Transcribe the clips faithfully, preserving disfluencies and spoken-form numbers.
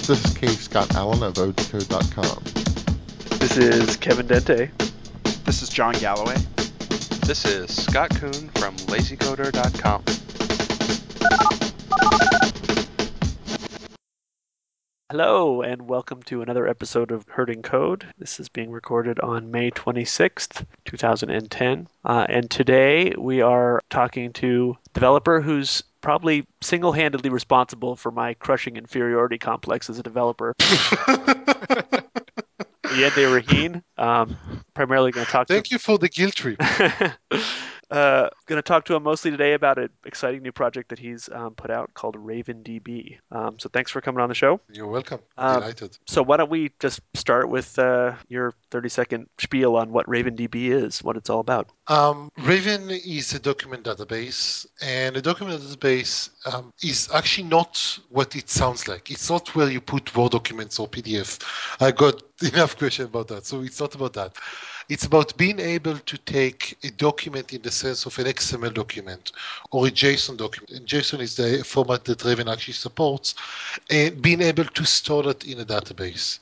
This is K. Scott Allen of odecode dot com. This is Kevin Dente. This is John Galloway. This is Scott Kuhn from lazy coder dot com. Hello, and welcome to another episode of Herding Code. This is being recorded on May twenty-sixth, twenty ten. Uh, and today we are talking to a developer who's probably single-handedly responsible for my crushing inferiority complex as a developer. Yende Raheen. Um, primarily going to talk to Thank you for the guilt trip. uh, going to talk to him mostly today about an exciting new project that he's um, put out called RavenDB. Um, so thanks for coming on the show. You're welcome. Um, Delighted. So why don't we just start with uh, your thirty-second spiel on what RavenDB is, what it's all about. Um, Raven is a document database, and a document database um, is actually not what it sounds like. It's not where you put Word documents or P D F. I got enough question about that, so it's not about that. It's about being able to take a document in the sense of an X M L document or a JSON document. And JSON is the format that Raven actually supports, and being able to store that in a database.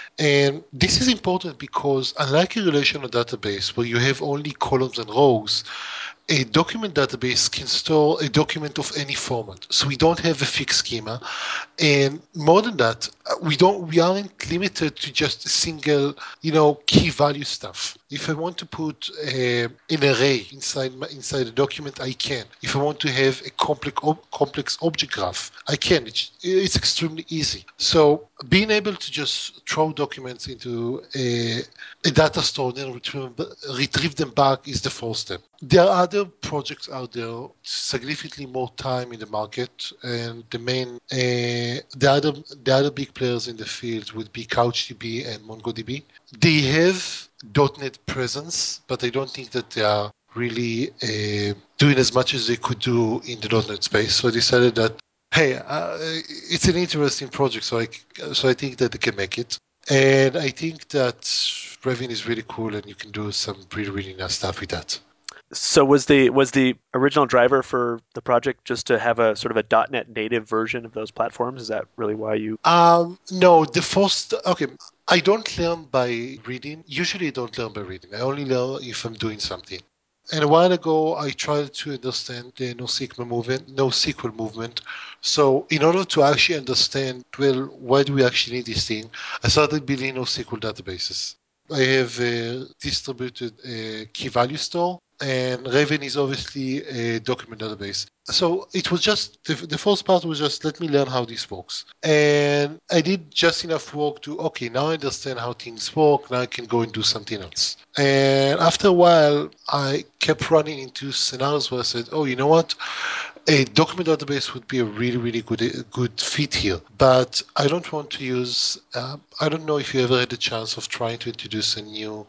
And this is important because unlike a relational database where you have only columns and rows, a document database can store a document of any format. So we don't have a fixed schema. And more than that, we don't we aren't limited to just a single, you know, key value stuff. If I want to put a, an array inside my, inside a document, I can. If I want to have a complex ob- complex object graph, I can. It's, it's extremely easy. So being able to just throw documents into a, a data store and then retrieve, retrieve them back is the first step. There are other projects out there, significantly more time in the market, and the main, uh, the other, the other big players in the field would be CouchDB and MongoDB. They have dot net presence, but I don't think that they are really uh, doing as much as they could do in the dot net space. So I decided that, hey, uh, it's an interesting project, so I, so I think that they can make it. And I think that Raven is really cool, and you can do some really, really nice stuff with that. So was the was the original driver for the project just to have a sort of a .NET native version of those platforms? Is that really why you? Um, no, the first, okay, I don't learn by reading. Usually I don't learn by reading. I only learn if I'm doing something. And a while ago, I tried to understand the NoSQL movement, NoSQL movement. So in order to actually understand, well, why do we actually need this thing? I started building NoSQL databases. I have a distributed uh, key value store, and Raven is obviously a document database. So it was just, the, the first part was just, let me learn how this works. And I did just enough work to, okay, now I understand how things work, now I can go and do something else. And after a while, I kept running into scenarios where I said, oh, you know what? A document database would be a really, really good good fit here. But I don't want to use, uh, I don't know if you ever had the chance of trying to introduce a new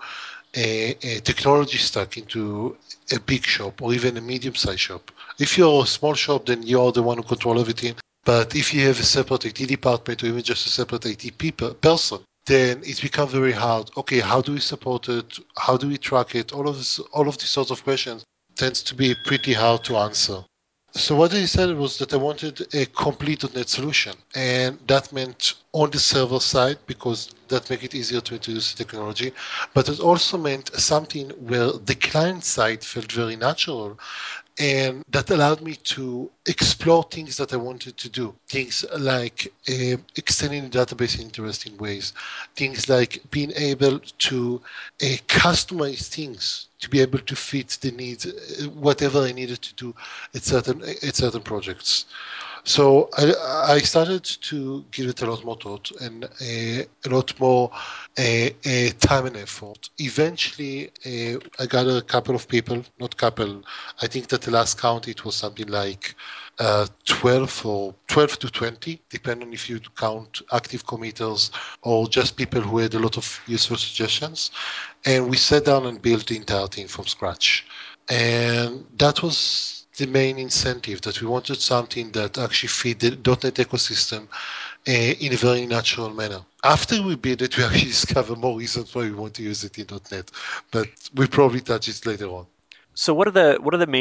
a, a technology stack into a big shop or even a medium-sized shop. If you're a small shop, then you're the one who control everything. But if you have a separate I T department or even just a separate I T people, person, then it becomes very hard. Okay, how do we support it? How do we track it? All of this, all of these sorts of questions tends to be pretty hard to answer. So what I decided was that I wanted a complete dot .NET solution, and that meant on the server side because that make it easier to introduce the technology, but it also meant something where the client side felt very natural, and that allowed me to explore things that I wanted to do. Things like uh, extending the database in interesting ways. Things like being able to uh, customize things to be able to fit the needs, uh, whatever I needed to do at certain at certain projects. So I, I started to give it a lot more thought and a, a lot more a, a time and effort. Eventually, uh, I gathered a couple of people, not couple. I think that the last count it was something like uh, twelve or twelve to twenty, depending on if you count active committers or just people who had a lot of useful suggestions. And we sat down and built the entire thing from scratch. And that was the main incentive, that we wanted something that actually fit the dot .NET ecosystem uh, in a very natural manner. After we build it, we actually discover more reasons why we want to use it in dot .NET, but we probably touch it later on. So what are the what are the main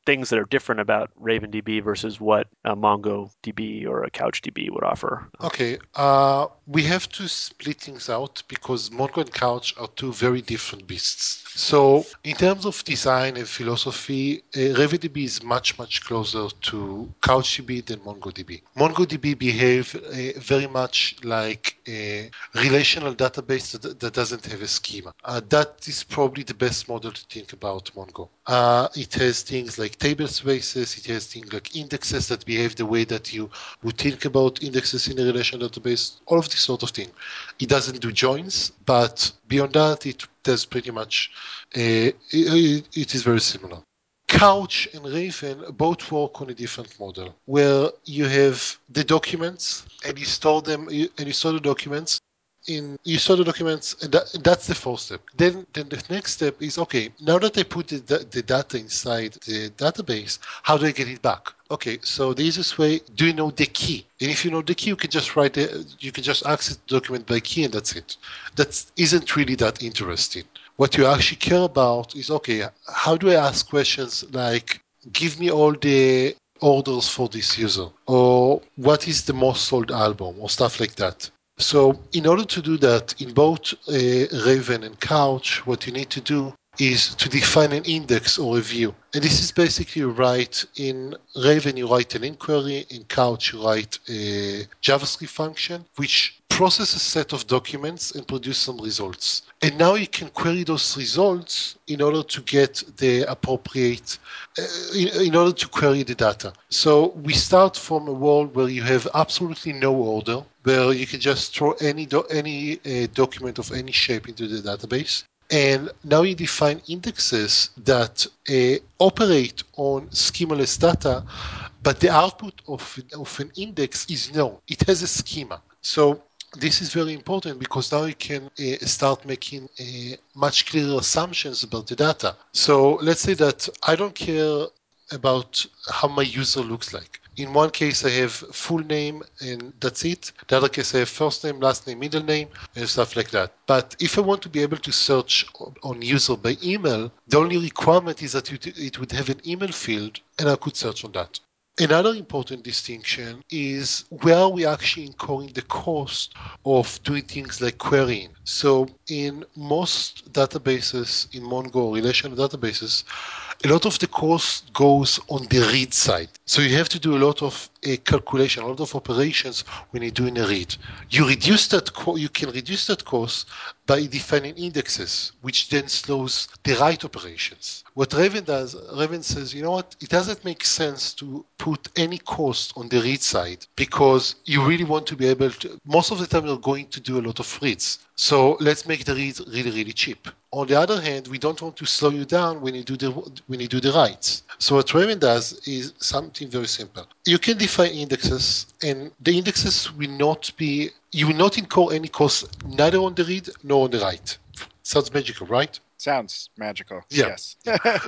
things that are different about RavenDB versus what a MongoDB or a CouchDB would offer? Okay, uh, we have to split things out because Mongo and Couch are two very different beasts. So, in terms of design and philosophy, uh, RavenDB is much, much closer to CouchDB than MongoDB. MongoDB behave uh, very much like a relational database that, that doesn't have a schema. Uh, that is probably the best model to think about Mongo. Uh, it has things like table spaces, it has things like indexes that behave the way that you would think about indexes in a relational database, all of this sort of thing. It doesn't do joins, but beyond that, it does pretty much, uh, it, it is very similar. Couch and Raven both work on a different model where you have the documents and you store them and you store the documents in you store the documents and that, that's the first step. Then then the next step is okay, now that I put the, the data inside the database, how do I get it back? Okay, so the easiest way, do you know the key? And if you know the key, you can just write it, you can just access the document by key and that's it. That isn't really that interesting. What you actually care about is, okay, how do I ask questions like, give me all the orders for this user, or what is the most sold album, or stuff like that. So in order to do that, in both uh, Raven and Couch, what you need to do is to define an index or a view. And this is basically right in Raven, you write an inquiry, in Couch, you write a JavaScript function, which process a set of documents and produce some results. And now you can query those results in order to get the appropriate, uh, in, in order to query the data. So we start from a world where you have absolutely no order, where you can just throw any do, any uh, document of any shape into the database. And now you define indexes that uh, operate on schemaless data, but the output of, of an index is known. It has a schema. So this is very important because now you can uh, start making uh, much clearer assumptions about the data. So let's say that I don't care about how my user looks like. In one case, I have full name and that's it. The other case, I have first name, last name, middle name, and stuff like that. But if I want to be able to search on user by email, the only requirement is that it would have an email field, and I could search on that. Another important distinction is where are we actually incurring the cost of doing things like querying. So in most databases, in Mongo relational databases, a lot of the cost goes on the read side. So you have to do a lot of uh, calculation, a lot of operations when you're doing a read. You reduce that co- you can reduce that cost by defining indexes, which then slows the write operations. What Raven does, Raven says, you know what, it doesn't make sense to put any cost on the read side because you really want to be able to, most of the time you're going to do a lot of reads. So let's make the read really, really cheap. On the other hand, we don't want to slow you down when you do the when you do the writes. So what Raven does is something very simple. You can define indexes, and the indexes will not be you will not incur any cost neither on the read nor on the write. Sounds magical, right? Sounds magical. Yeah. Yes.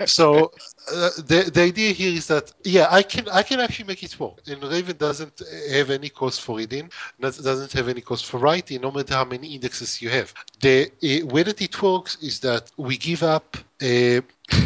So uh, the the idea here is that yeah, I can I can actually make it work. And Raven doesn't have any cost for reading, doesn't have any cost for writing, no matter how many indexes you have. The uh, way that it works is that we give up a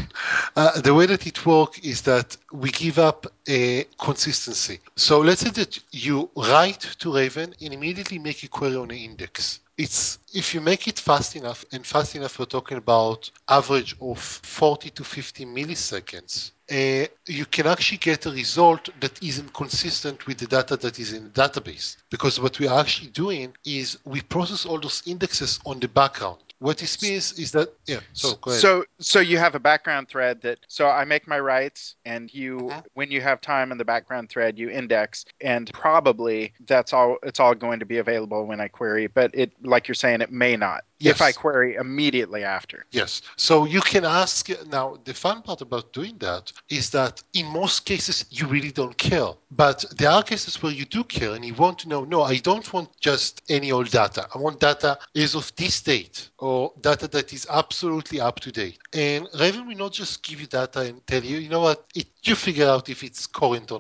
uh, the way that it works is that we give up a consistency. So let's say that you write to Raven and immediately make a query on an index. It's if you make it fast enough, and fast enough, we're talking about average of forty to fifty milliseconds. Uh, you can actually get a result that isn't consistent with the data that is in the database. Because what we are actually doing is we process all those indexes on the background. What this means is that, yeah, so go ahead. So, so you have a background thread that, so I make my writes and you, Mhm. when you have time in the background thread, you index and probably that's all, it's all going to be available when I query, but it, like you're saying, it may not. If I Yes. query immediately after. Yes. So you can ask now. The fun part about doing that is that in most cases you really don't care, but there are cases where you do care and you want to know. No, I don't want just any old data. I want data is of this date or data that is absolutely up to date. And Raven will not just give you data and tell you, you know what, it, you figure out if it's current or not.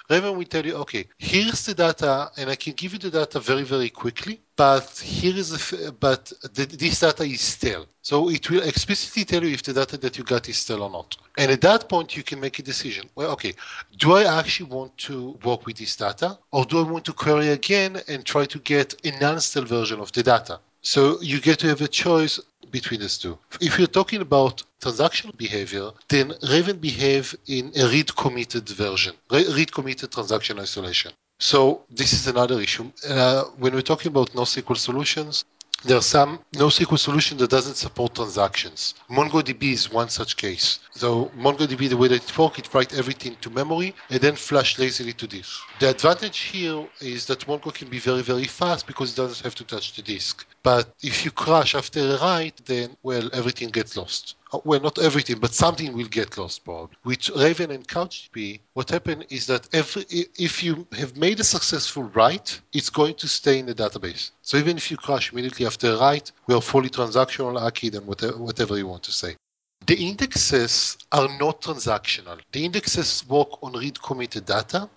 Raven will tell you, okay, here's the data, and I can give you the data very, very quickly, but here is the, but the, this data is stale. So it will explicitly tell you if the data that you got is stale or not. And at that point, you can make a decision. Well, okay, do I actually want to work with this data, or do I want to query again and try to get a non-stale version of the data? So you get to have a choice between these two. If you're talking about transactional behavior, then Raven behave in a read committed version, read committed transaction isolation. So this is another issue. Uh, when we're talking about NoSQL solutions, there are some NoSQL solution that doesn't support transactions. MongoDB is one such case. So MongoDB, the way that it works, it writes everything to memory and then flash lazily to disk. The advantage here is that Mongo can be very, very fast because it doesn't have to touch the disk. But if you crash after a write, then, well, everything gets lost. Well, not everything, but something will get lost, probably. With Raven and CouchDB, what happened is that every, if you have made a successful write, it's going to stay in the database. So even if you crash immediately after a write, we are fully transactional, ACID, and whatever, whatever you want to say. The indexes are not transactional. The indexes work on read committed data,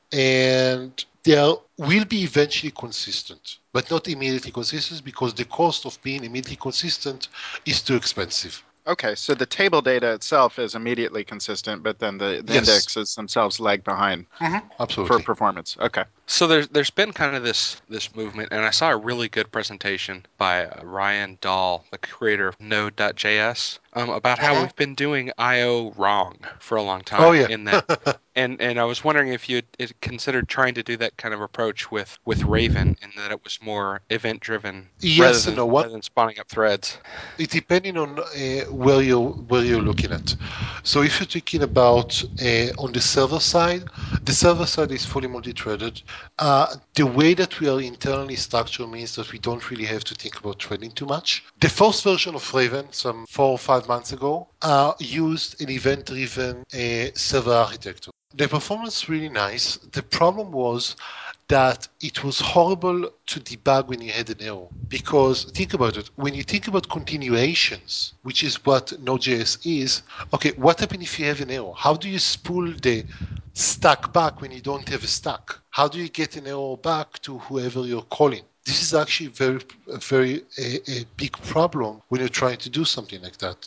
and they are, will be eventually consistent, but not immediately consistent because the cost of being immediately consistent is too expensive. Okay, so the table data itself is immediately consistent, but then the, the Yes. indexes themselves lag behind Mm-hmm. for Absolutely. performance. Okay. So there's there's been kind of this this movement, and I saw a really good presentation by uh, Ryan Dahl, the creator of Node dot J S, um, about how Mhm. we've been doing I O wrong for a long time. Oh, yeah. In that, and and I was wondering if you had considered trying to do that kind of approach with with Raven, in that it was more event driven Yes rather and than no. What rather than spawning up threads. it depending on uh, where you're where you're looking at. So if you're thinking about uh, on the server side, the server side is fully multi-threaded. Uh, the way that we are internally structured means that we don't really have to think about threading too much. The first version of Raven, some four or five months ago, uh, used an event-driven uh, server architecture. The performance really nice. The problem was that it was horrible to debug when you had an error. Because think about it, when you think about continuations, which is what Node.js is, okay, what happens if you have an error? How do you spool the stack back when you don't have a stack? How do you get an error back to whoever you're calling? This is actually very, a very a, a big problem when you're trying to do something like that.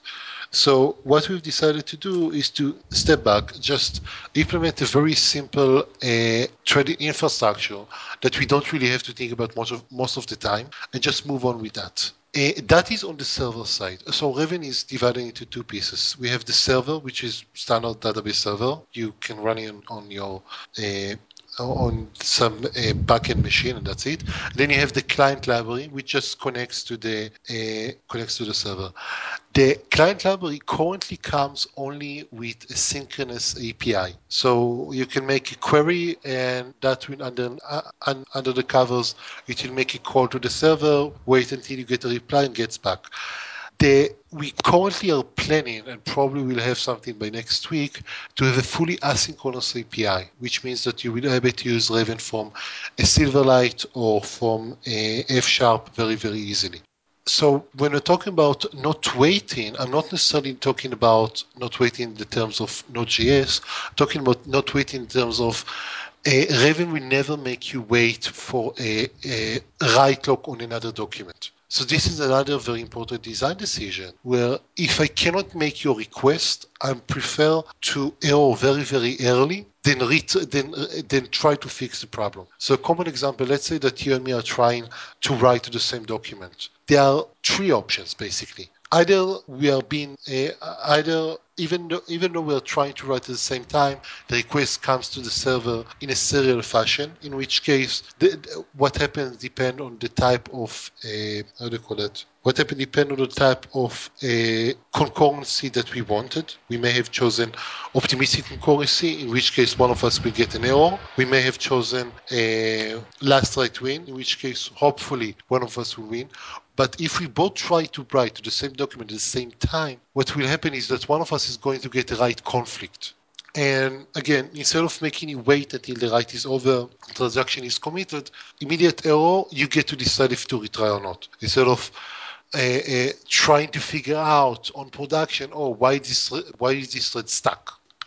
So what we've decided to do is to step back, just implement a very simple uh, trading infrastructure that we don't really have to think about much of, most of the time, and just move on with that. Uh, that is on the server side. So Raven is divided into two pieces. We have the server, which is standard database server. You can run it on, on your uh, on some uh, backend machine, and that's it. Then you have the client library, which just connects to the uh, connects to the server. The client library currently comes only with a synchronous A P I. So you can make a query, and that will under uh, un, under the covers, it will make a call to the server, wait until you get a reply, and gets back. The, we currently are planning, and probably will have something by next week, to have a fully asynchronous A P I, which means that you will be able to use Raven from a Silverlight or from a F Sharp very, very easily. So when we're talking about not waiting, I'm not necessarily talking about not waiting in the terms of Node.js, talking about not waiting in terms of uh, Raven will never make you wait for a, a write lock on another document. So this is another very important design decision where if I cannot make your request, I prefer to error very, very early then, ret- then, uh, then try to fix the problem. So a common example, let's say that you and me are trying to write to the same document. There are three options basically. Either we are being uh, either even though even though we are trying to write at the same time, the request comes to the server in a serial fashion. In which case, the, the, what happens depend on the type of uh, how do you call it? What happens depend on the type of uh, concurrency that we wanted. We may have chosen optimistic concurrency, in which case one of us will get an error. We may have chosen a last right win, in which case hopefully one of us will win. But if we both try to write to the same document at the same time, what will happen is that one of us is going to get a write conflict. And again, instead of making you wait until the write is over, the transaction is committed, immediate error, you get to decide if to retry or not. Instead of uh, uh, trying to figure out on production, oh, why this why is this thread stuck?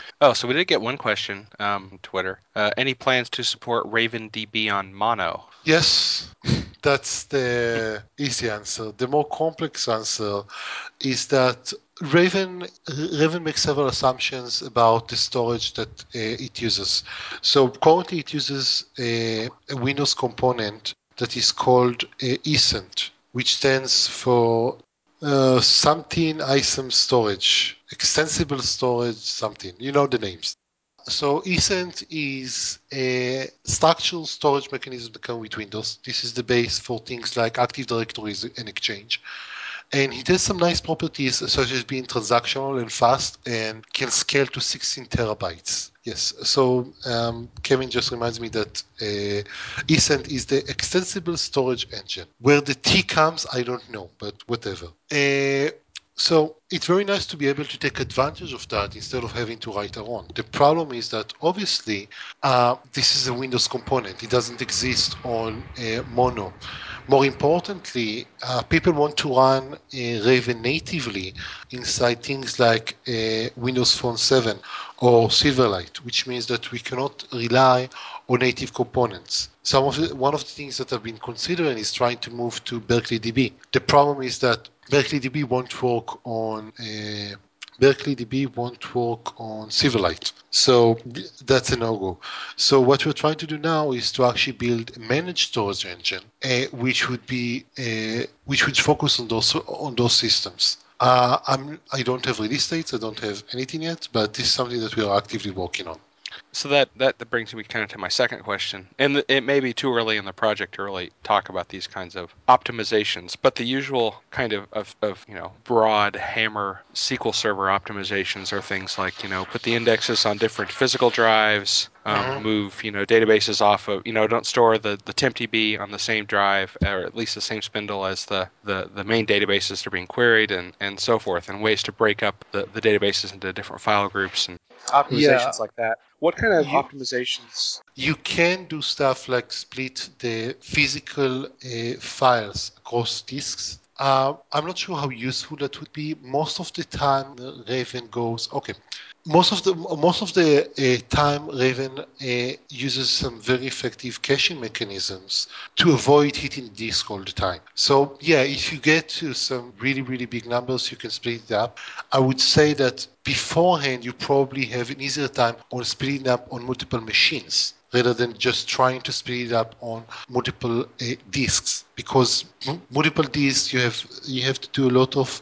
Oh, so we did get one question um, on Twitter. Uh, any plans to support RavenDB on Mono? Yes, that's the easy answer. The more complex answer is that Raven Raven makes several assumptions about the storage that uh, it uses. So currently it uses a, a Windows component that is called uh, ECENT, which stands for uh, something ISOM storage, extensible storage something. You know the names. So ECENT is a structural storage mechanism that comes with Windows. This is the base for things like Active Directories and Exchange. And it has some nice properties such as being transactional and fast and can scale to sixteen terabytes. Yes, so um, Kevin just reminds me that uh, ECENT is the extensible storage engine. Where the T comes, I don't know, but whatever. Uh, so it's very nice to be able to take advantage of that instead of having to write our own. The problem is that obviously uh, this is a Windows component. It doesn't exist on uh, Mono. More importantly, uh, people want to run uh, Raven natively inside things like uh, Windows Phone seven or Silverlight, which means that we cannot rely on native components. Some of the, one of the things that I've been considering is trying to move to Berkeley D B. The problem is that Berkeley D B won't work on uh, Berkeley D B won't work on Silverlight. So th- that's a no-go. So what we're trying to do now is to actually build a managed storage engine, uh, which would be uh, which would focus on those on those systems. Uh, I'm I don't have release dates. I don't have anything yet, but this is something that we are actively working on. So that, that, that brings me kind of to my second question. And th- it may be too early in the project to really talk about these kinds of optimizations, but the usual kind of, of, of you know broad hammer S Q L Server optimizations are things like, you know, put the indexes on different physical drives, um, Mhm. move, you know, databases off of, you know, don't store the, the tempdb on the same drive or at least the same spindle as the, the, the main databases that are being queried and, and so forth, and ways to break up the, the databases into different file groups and Yeah, optimizations like that. What kind of you optimizations? you can do stuff like split the physical uh, files across disks. Uh, I'm not sure how useful that would be. Most of the time, uh, Raven goes okay. Most of the most of the uh, time, Raven uh, uses some very effective caching mechanisms to avoid hitting disk all the time. So yeah, if you get to some really really big numbers, you can split it up. I would say that beforehand, you probably have an easier time on splitting up on multiple machines rather than just trying to split it up on multiple uh, disks, because m- multiple disks you have you have to do a lot of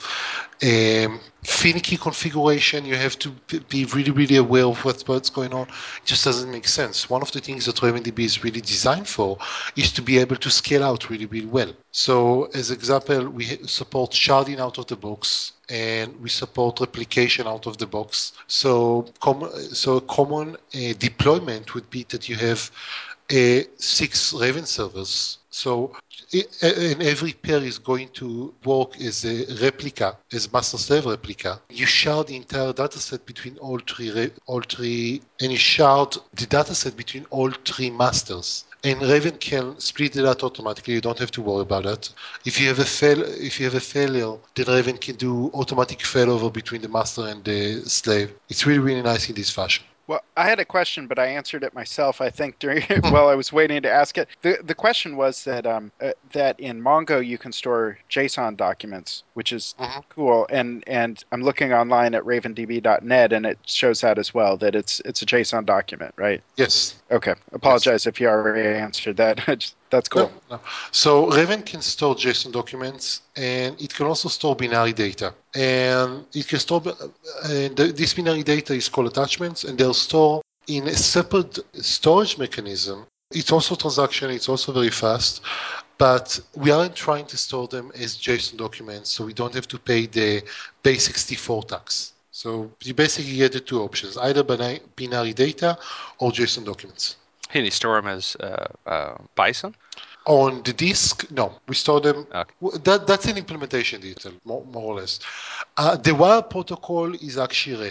um, finicky configuration. You have to b- be really really aware of what's, what's going on. It just doesn't make sense. One of the things that RavenDB is really designed for is to be able to scale out really really well. So as example, we ha- support sharding out of the box, and we support replication out of the box. So, com- so a common uh, deployment would be that you have uh, six Raven servers. So, i- and every pair is going to work as a replica, as master slave replica. You shard the entire dataset between all three, ra- all three, and you shard the dataset between all three masters. And Raven can split it out automatically. You don't have to worry about that. If you have a fail, if you have a failure, then Raven can do automatic failover between the master and the slave. It's really, really nice in this fashion. Well, I had a question, but I answered it myself. I think during while I was waiting to ask it. the The question was that um uh, that in Mongo you can store JSON documents, which is Mhm. cool. And and I'm looking online at raven D B dot net, and it shows that as well. That it's it's a JSON document, right? Yes. Okay. Yes. Apologize if you already answered that. That's No, cool. no. So Raven can store JSON documents, and it can also store binary data. And it can store, uh, and the- this binary data is called attachments, and they'll store in a separate storage mechanism. It's also transaction. It's also very fast, but we aren't trying to store them as JSON documents, so we don't have to pay the base sixty-four tax. So you basically get the two options: either binary binary data or JSON documents. Can you store them as uh, uh, Bison? On the disk, no, we store them. Okay. w- That that's an implementation detail, more, more or less. Uh, the wire protocol is actually REST.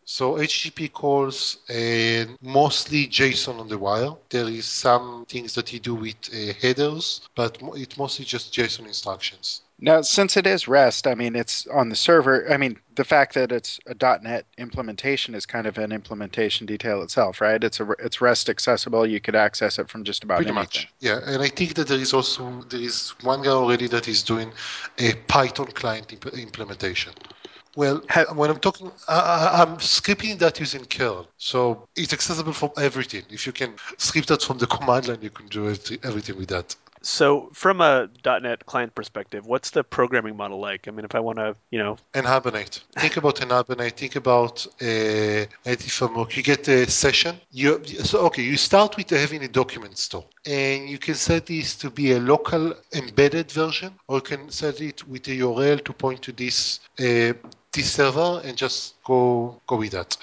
So H T T P calls and mostly JSON on the wire. There is some things that you do with uh, headers, but mo- it's mostly just JSON instructions. Now, since it is REST, I mean, it's on the server. I mean, the fact that it's a .NET implementation is kind of an implementation detail itself, right? It's a it's REST accessible. You could access it from just about Pretty anything. much, yeah. And I think that there is also there is one guy already that is doing a Python client imp- implementation. Well, Ha- when I'm talking, I, I- I'm scripting that using curl, so it's accessible from everything. If you can script that from the command line, you can do it, everything with that. So, from a .NET client perspective, what's the programming model like? I mean, if I want to, you know, And Hibernate. Think about an Hibernate. Think about a native framework. You get a session. You so okay. You start with having a document store, and you can set this to be a local embedded version, or you can set it with a U R L to point to this uh, this server and just go go with that.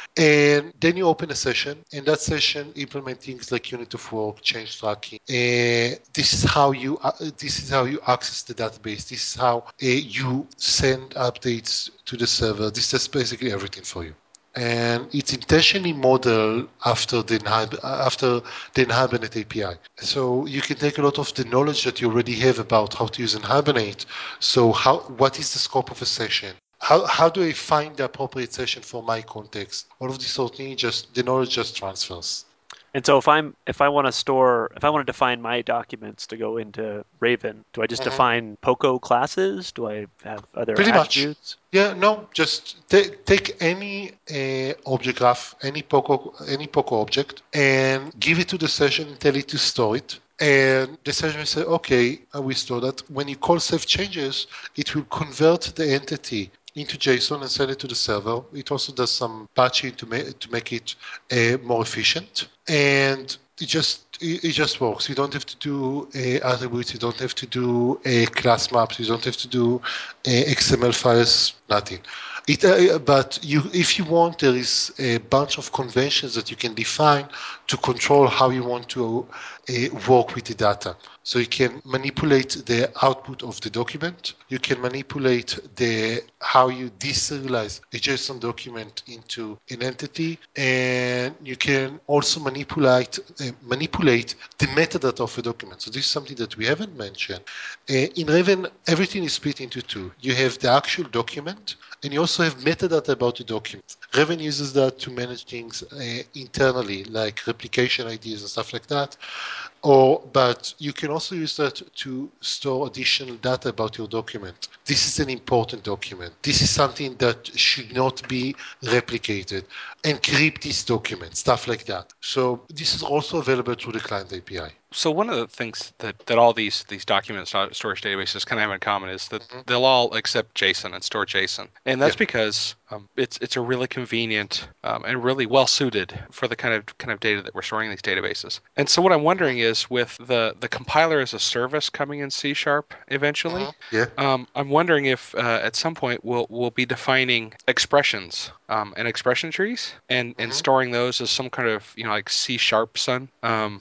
And then you open a session, and that session implement things like unit of work, change tracking. And this is how you uh, this is how you access the database. This is how uh, you send updates to the server. This is basically everything for you. And it's intentionally modeled after the Inhib- after the Hibernate A P I. So you can take a lot of the knowledge that you already have about how to use Hibernate. So how what is the scope of a session? How, how do I find the appropriate session for my context? All of this sort of thing, just the knowledge just transfers. and so if I'm if I want to store if I want to define my documents to go into Raven, do I just Mhm. define Poco classes? Do I have other Pretty much. attributes? Yeah, no, just take take any uh, object graph, any Poco any Poco object, and give it to the session and tell it to store it. And the session will say, okay, I will store that. When you call save changes, it will convert the entity into JSON and send it to the server. It also does some patching to make to make it uh, more efficient, and it just it, it just works. You don't have to do uh, attributes. You don't have to do uh, class maps. You don't have to do uh, X M L files. Nothing. It, uh, but you, if you want, there is a bunch of conventions that you can define to control how you want to uh, work with the data. So you can manipulate the output of the document. You can manipulate the how you deserialize a JSON document into an entity, and you can also manipulate uh, manipulate the metadata of a document. So this is something that we haven't mentioned. Uh, in Raven, everything is split into two. You have the actual document, and you also have metadata about the document. Raven uses that to manage things uh, internally, like replication I Ds and stuff like that. Or, but you can also use that to store additional data about your document. This is an important document. This is something that should not be replicated. Encrypt this document, stuff like that. So this is also available through the client A P I. So one of the things that, that all these these document sto- storage databases kind of have in common is that Mhm. they'll all accept JSON and store JSON, and that's Yeah. because um, it's it's a really convenient um, and really well suited for the kind of kind of data that we're storing in these databases. And so what I'm wondering is, with the the compiler as a service coming in C Sharp eventually, Mhm. Yeah. um, I'm wondering if uh, at some point we'll we'll be defining expressions um, and expression trees and and Mhm. storing those as some kind of, you know, like C Sharp son um,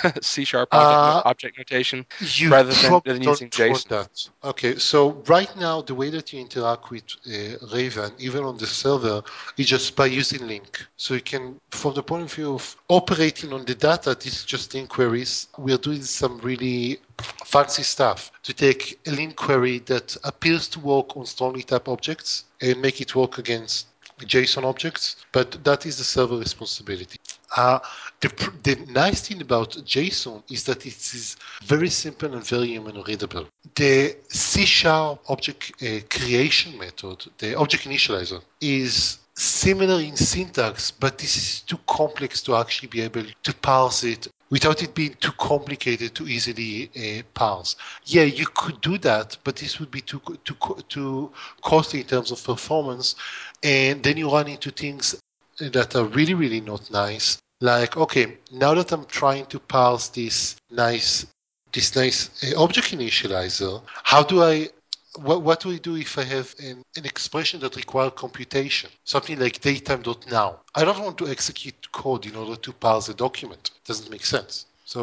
C Sharp object no- Uh, object notation You rather than probably than using don't want JSON. that. Okay, so right now, the way that you interact with uh, Raven, even on the server, is just by using link. So you can, from the point of view of operating on the data, this is just link queries. We are doing some really fancy stuff to take a link query that appears to work on strongly typed objects and make it work against JSON objects, but that is the server responsibility. Uh, the, the nice thing about JSON is that it is very simple and very human readable. The C sharp object uh, creation method, the object initializer, is similar in syntax, but this is too complex to actually be able to parse it without it being too complicated to easily uh, parse. Yeah, you could do that, but this would be too too too costly in terms of performance, and then you run into things that are really really not nice. Like, okay, now that I'm trying to parse this nice this nice uh, object initializer, how do I what, what do I do if I have an, an expression that requires computation? Something like datetime.now. I don't want to execute code in order to parse a document. It doesn't make sense. So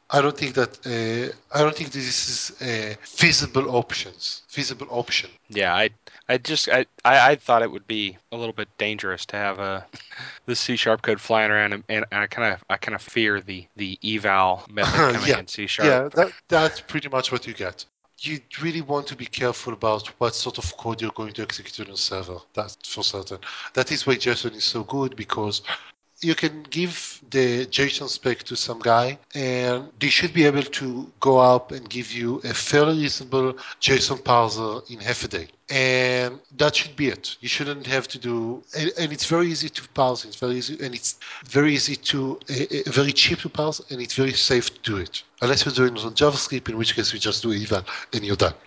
I don't think that uh, I don't think this is a feasible options, feasible option. Yeah, I I just I, I I thought it would be a little bit dangerous to have a the C sharp code flying around, and, and I kind of I kind of fear the the eval method coming yeah, in C sharp. yeah, that that's pretty much what you get. You really want to be careful about what sort of code you're going to execute on a server. That's for certain. That is why JSON is so good because you can give the JSON spec to some guy, and they should be able to go up and give you a fairly reasonable JSON parser in half a day. And that should be it. You shouldn't have to do, and, and it's very easy to parse. It's very easy, and it's very easy to, uh, uh, very cheap to parse, and it's very safe to do it. Unless you're doing it on JavaScript, in which case you just do eval and you're done.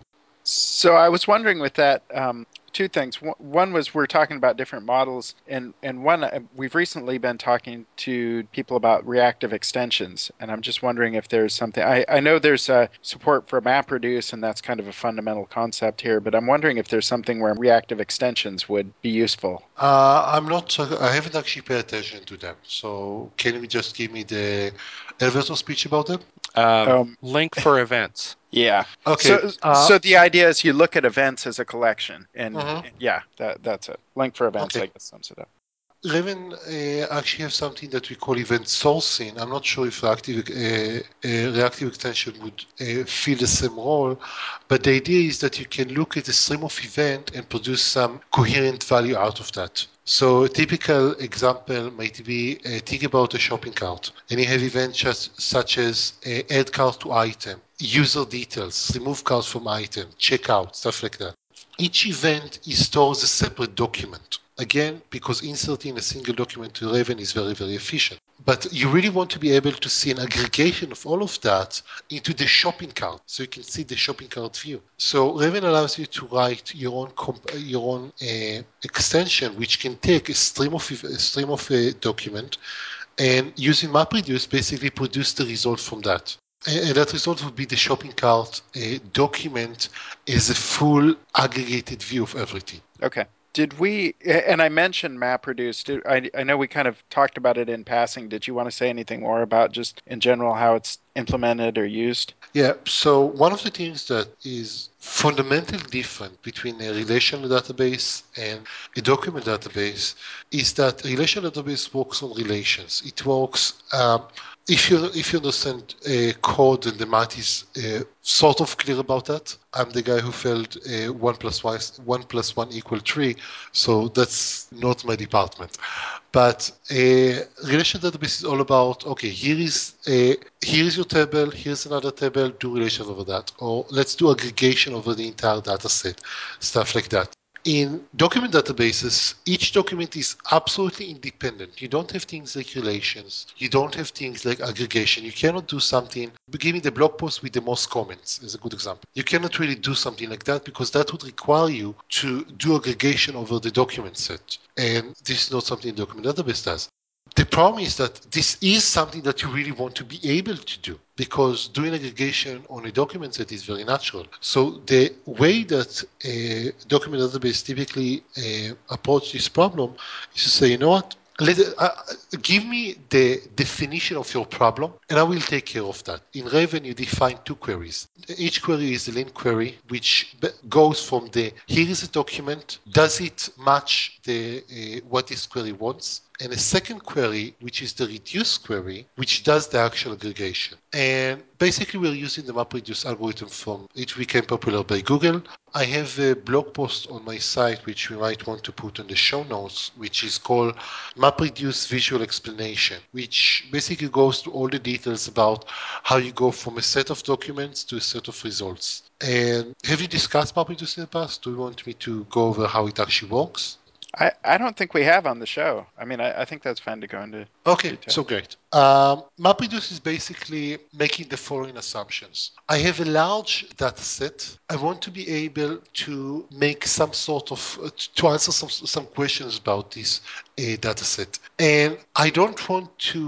So I was wondering with that, um, two things. One one was we're talking about different models, and and one uh, we've recently been talking to people about reactive extensions, and I'm just wondering if there's something. I I know there's uh, support for MapReduce, and that's kind of a fundamental concept here, but I'm wondering if there's something where reactive extensions would be useful. Uh, I'm not, uh, I haven't actually paid attention to them. So can you just give me the elevator speech about them? Um, Um, link for events. yeah. Okay. So Uh, so the idea is you look at events as a collection, and, mhm. and yeah, that that's it. Link for events, Okay. I guess, sums it up. Raven uh, actually have something that we call event sourcing. I'm not sure if reactive, uh, uh, reactive extension would uh, fill the same role, but the idea is that you can look at a stream of event and produce some coherent value out of that. So a typical example might be uh, think about a shopping cart, and you have events just, such as uh, add cart to item, user details, remove cart from item, checkout, stuff like that. Each event is stored as a separate document. Again, because inserting a single document to Raven is very, very efficient. But you really want to be able to see an aggregation of all of that into the shopping cart, so you can see the shopping cart view. So Raven allows you to write your own comp- your own uh, extension, which can take a stream of a stream of a document, and using MapReduce basically produce the result from that. And that result would be the shopping cart uh, document as a full aggregated view of everything. Okay. Did we, and I mentioned MapReduce, did, I, I know we kind of talked about it in passing. Did you want to say anything more about just in general how it's implemented or used? Yeah, so one of the things that is fundamentally different between a relational database and a document database is that a relational database works on relations. It works um, if you if you understand uh, code and the math is uh, sort of clear about that. I'm the guy who failed uh, one plus one one plus one equal three, so that's not my department. But a relational database is all about, okay, here is a here is your table, here's another table, do relations over that, or let's do aggregation over the entire data set, stuff like that. In document databases, each document is absolutely independent. You don't have things like relations. You don't have things like aggregation. You cannot do something. Give me the blog post with the most comments is a good example. You cannot really do something like that because that would require you to do aggregation over the document set. And this is not something document database does. The problem is that this is something that you really want to be able to do because doing aggregation on a document set is very natural. So the way that a document database typically uh, approach this problem is to say, you know what, let, uh, give me the definition of your problem and I will take care of that. In Raven, you define two queries. Each query is a lint query, which goes from the here is a document, does it match the uh, what this query wants? And a second query, which is the reduce query, which does the actual aggregation. And basically, we're using the MapReduce algorithm from it became popular by Google. I have a blog post on my site, which we might want to put on the show notes, which is called MapReduce Visual Explanation, which basically goes to all the details about how you go from a set of documents to a set of results. And have you discussed MapReduce in the past? Do you want me to go over how it actually works? I, I don't think we have on the show. I mean, I, I think that's fine to go into Okay, detail. so great. Um, MapReduce is basically making the following assumptions. I have a large data set. I want to be able to make some sort of, uh, to answer some, some questions about this uh, data set. And I don't want to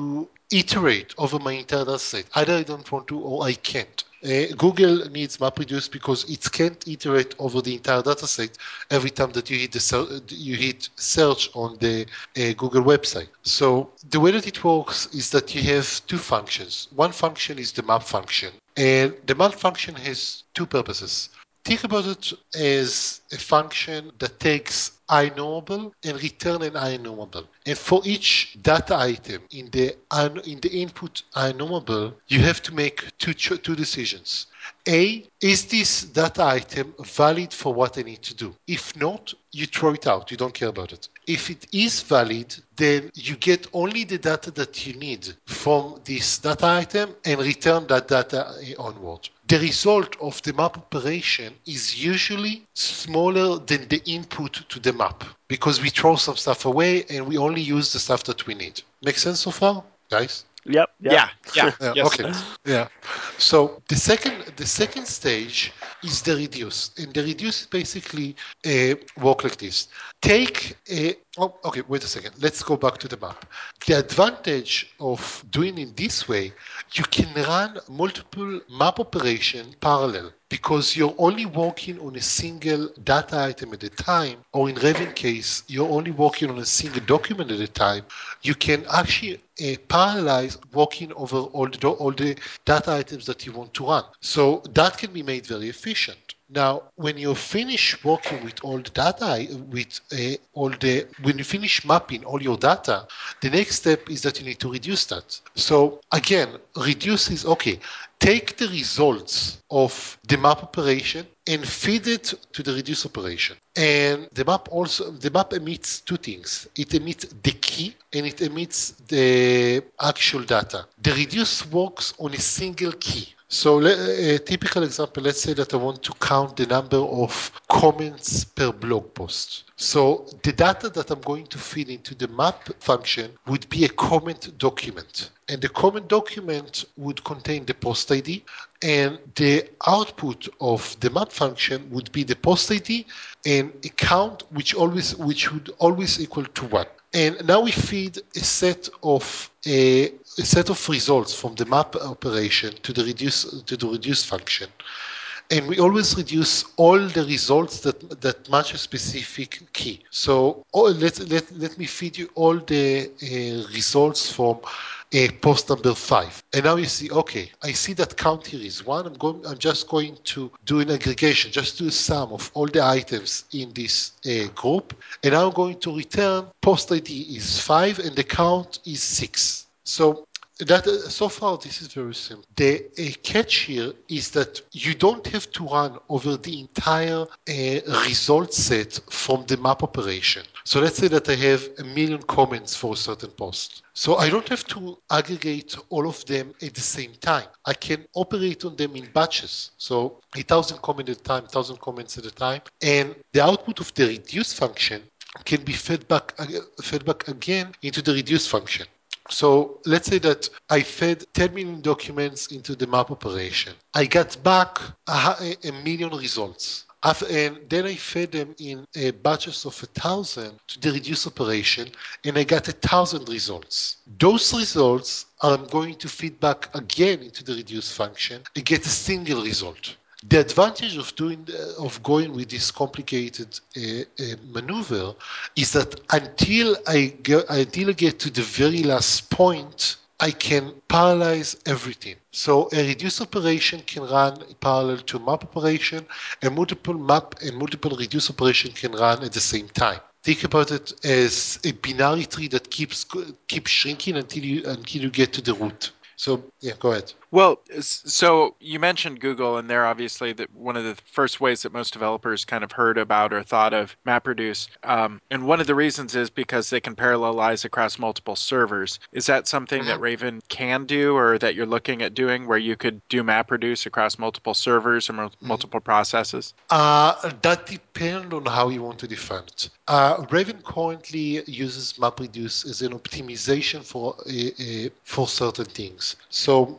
iterate over my entire data set. Either I don't want to or I can't. Uh, Google needs MapReduce because it can't iterate over the entire data set every time that you hit the ser- you hit search on the uh, Google website. So the way that it works is that you have two functions. One function is the map function, and the map function has two purposes. Think about it as a function that takes unknowable and return an unknowable. And for each data item in the un, in the input unknowable, you have to make two cho- two decisions. A, is this data item valid for what I need to do? If not, you throw it out. You don't care about it. If it is valid, then you get only the data that you need from this data item and return that data onward. The result of the map operation is usually smaller than the input to the map because we throw some stuff away and we only use the stuff that we need. Make sense so far, guys? Yep. Yep. Yeah, yeah, Yeah, yes, okay. it does. Yeah. So the second the second stage is the reduce, and the reduce basically uh, work like this. Take a oh, okay. Wait a second. Let's go back to the map. The advantage of doing it this way, you can run multiple map operation parallel because you're only working on a single data item at a time, or in Revit case, you're only working on a single document at a time. You can actually uh, parallelize working over all the, all the data items that you want to run. So that can be made very efficient. Now, when you finish working with all the data, with uh, all the, when you finish mapping all your data, the next step is that you need to reduce that. So again, reduce is okay. Take the results of the map operation and feed it to the reduce operation. And the map also, the map emits two things. It emits the key and it emits the actual data. The reduce works on a single key. So a typical example, let's say that I want to count the number of comments per blog post. So the data that I'm going to feed into the map function would be a comment document. And the comment document would contain the post I D, and the output of the map function would be the post I D and a count which always which would always equal to one. And now we feed a set of a, a set of results from the map operation to the reduce to the reduce function. And we always reduce all the results that that match a specific key. So oh, let, let, let me feed you all the uh, results from uh, post number five. And now you see, okay, I see that count here is one. I'm going. I'm just going to do an aggregation, just do a sum of all the items in this uh, group. And now I'm going to return post I D is five and the count is six. So that uh, so far this is very simple. The uh, catch here is that you don't have to run over the entire uh, result set from the map operation. So let's say that I have a million comments for a certain post. So I don't have to aggregate all of them at the same time. I can operate on them in batches. So a thousand comments at a time, thousand comments at a time, and the output of the reduce function can be fed back, uh, fed back again into the reduce function. So let's say that I fed ten million documents into the map operation. I got back a, a million results. And then I fed them in uh, batches of a thousand to the reduce operation, and I got a thousand results. Those results I'm going to feed back again into the reduce function and get a single result. The advantage of doing uh, of going with this complicated uh, uh, maneuver is that until I go, until I get to the very last point, I can parallelize everything. So a reduce operation can run parallel to map operation, and multiple map and multiple reduce operation can run at the same time. Think about it as a binary tree that keeps keeps shrinking until you until you get to the root. So yeah, go ahead. Well, s- so you mentioned Google, and they're obviously the, one of the first ways that most developers kind of heard about or thought of MapReduce. Um, and one of the reasons is because they can parallelize across multiple servers. Is that something Mhm. that Raven can do, or that you're looking at doing, where you could do MapReduce across multiple servers or mul- multiple processes? Uh, that depends on how you want to define it. Uh, Raven currently uses MapReduce as an optimization for uh, uh, for certain things. So if you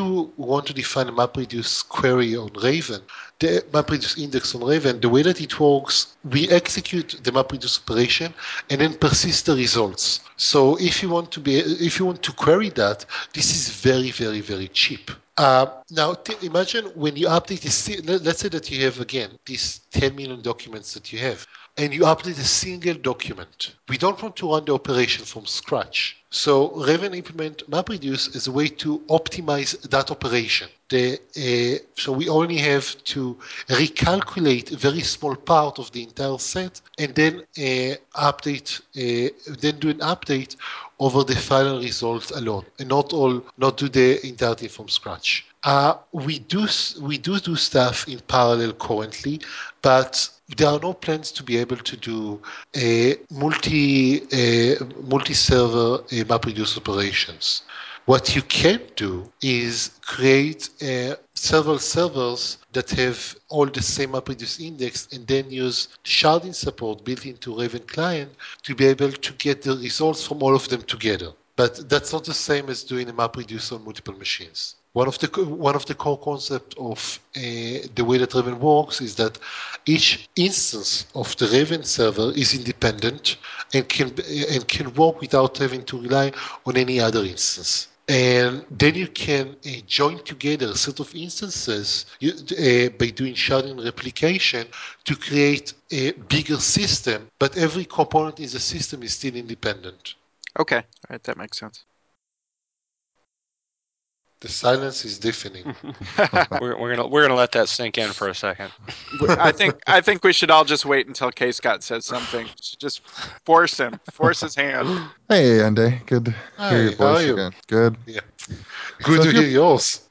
you want to define a MapReduce query on Raven, the MapReduce index on Raven, the way that it works, we execute the MapReduce operation and then persist the results. So if you want to be, if you want to query that, this is very, very, very cheap. Uh, now, t- imagine when you update a, let- let's say that you have, again, these ten million documents that you have, and you update a single document. We don't want to run the operation from scratch. So Raven implement MapReduce as a way to optimize that operation. The, uh, so we only have to recalculate a very small part of the entire set and then uh, update, uh, then do an update over the final results alone, and not all, not do the entire thing from scratch. Uh, we do we do do stuff in parallel currently, but there are no plans to be able to do a multi a multi-server uh, MapReduce operations. What you can do is create uh, several servers that have all the same MapReduce index and then use sharding support built into Raven client to be able to get the results from all of them together. But that's not the same as doing a MapReduce on multiple machines. One of the one of the core concepts of uh, the way that Raven works is that each instance of the Raven server is independent and can and can work without having to rely on any other instance. And then you can uh, join together a set of instances you, uh, by doing sharding replication to create a bigger system, but every component in the system is still independent. Okay, all right, that makes sense. The silence is deafening. We're, we're gonna we're gonna let that sink in for a second. I think I think we should all just wait until K Scott says something. Just force him, force his hand. Hey, Andy. Good to hear your Hi, how are voice you? again. Good. Yeah. Good So to if hear you're- yours.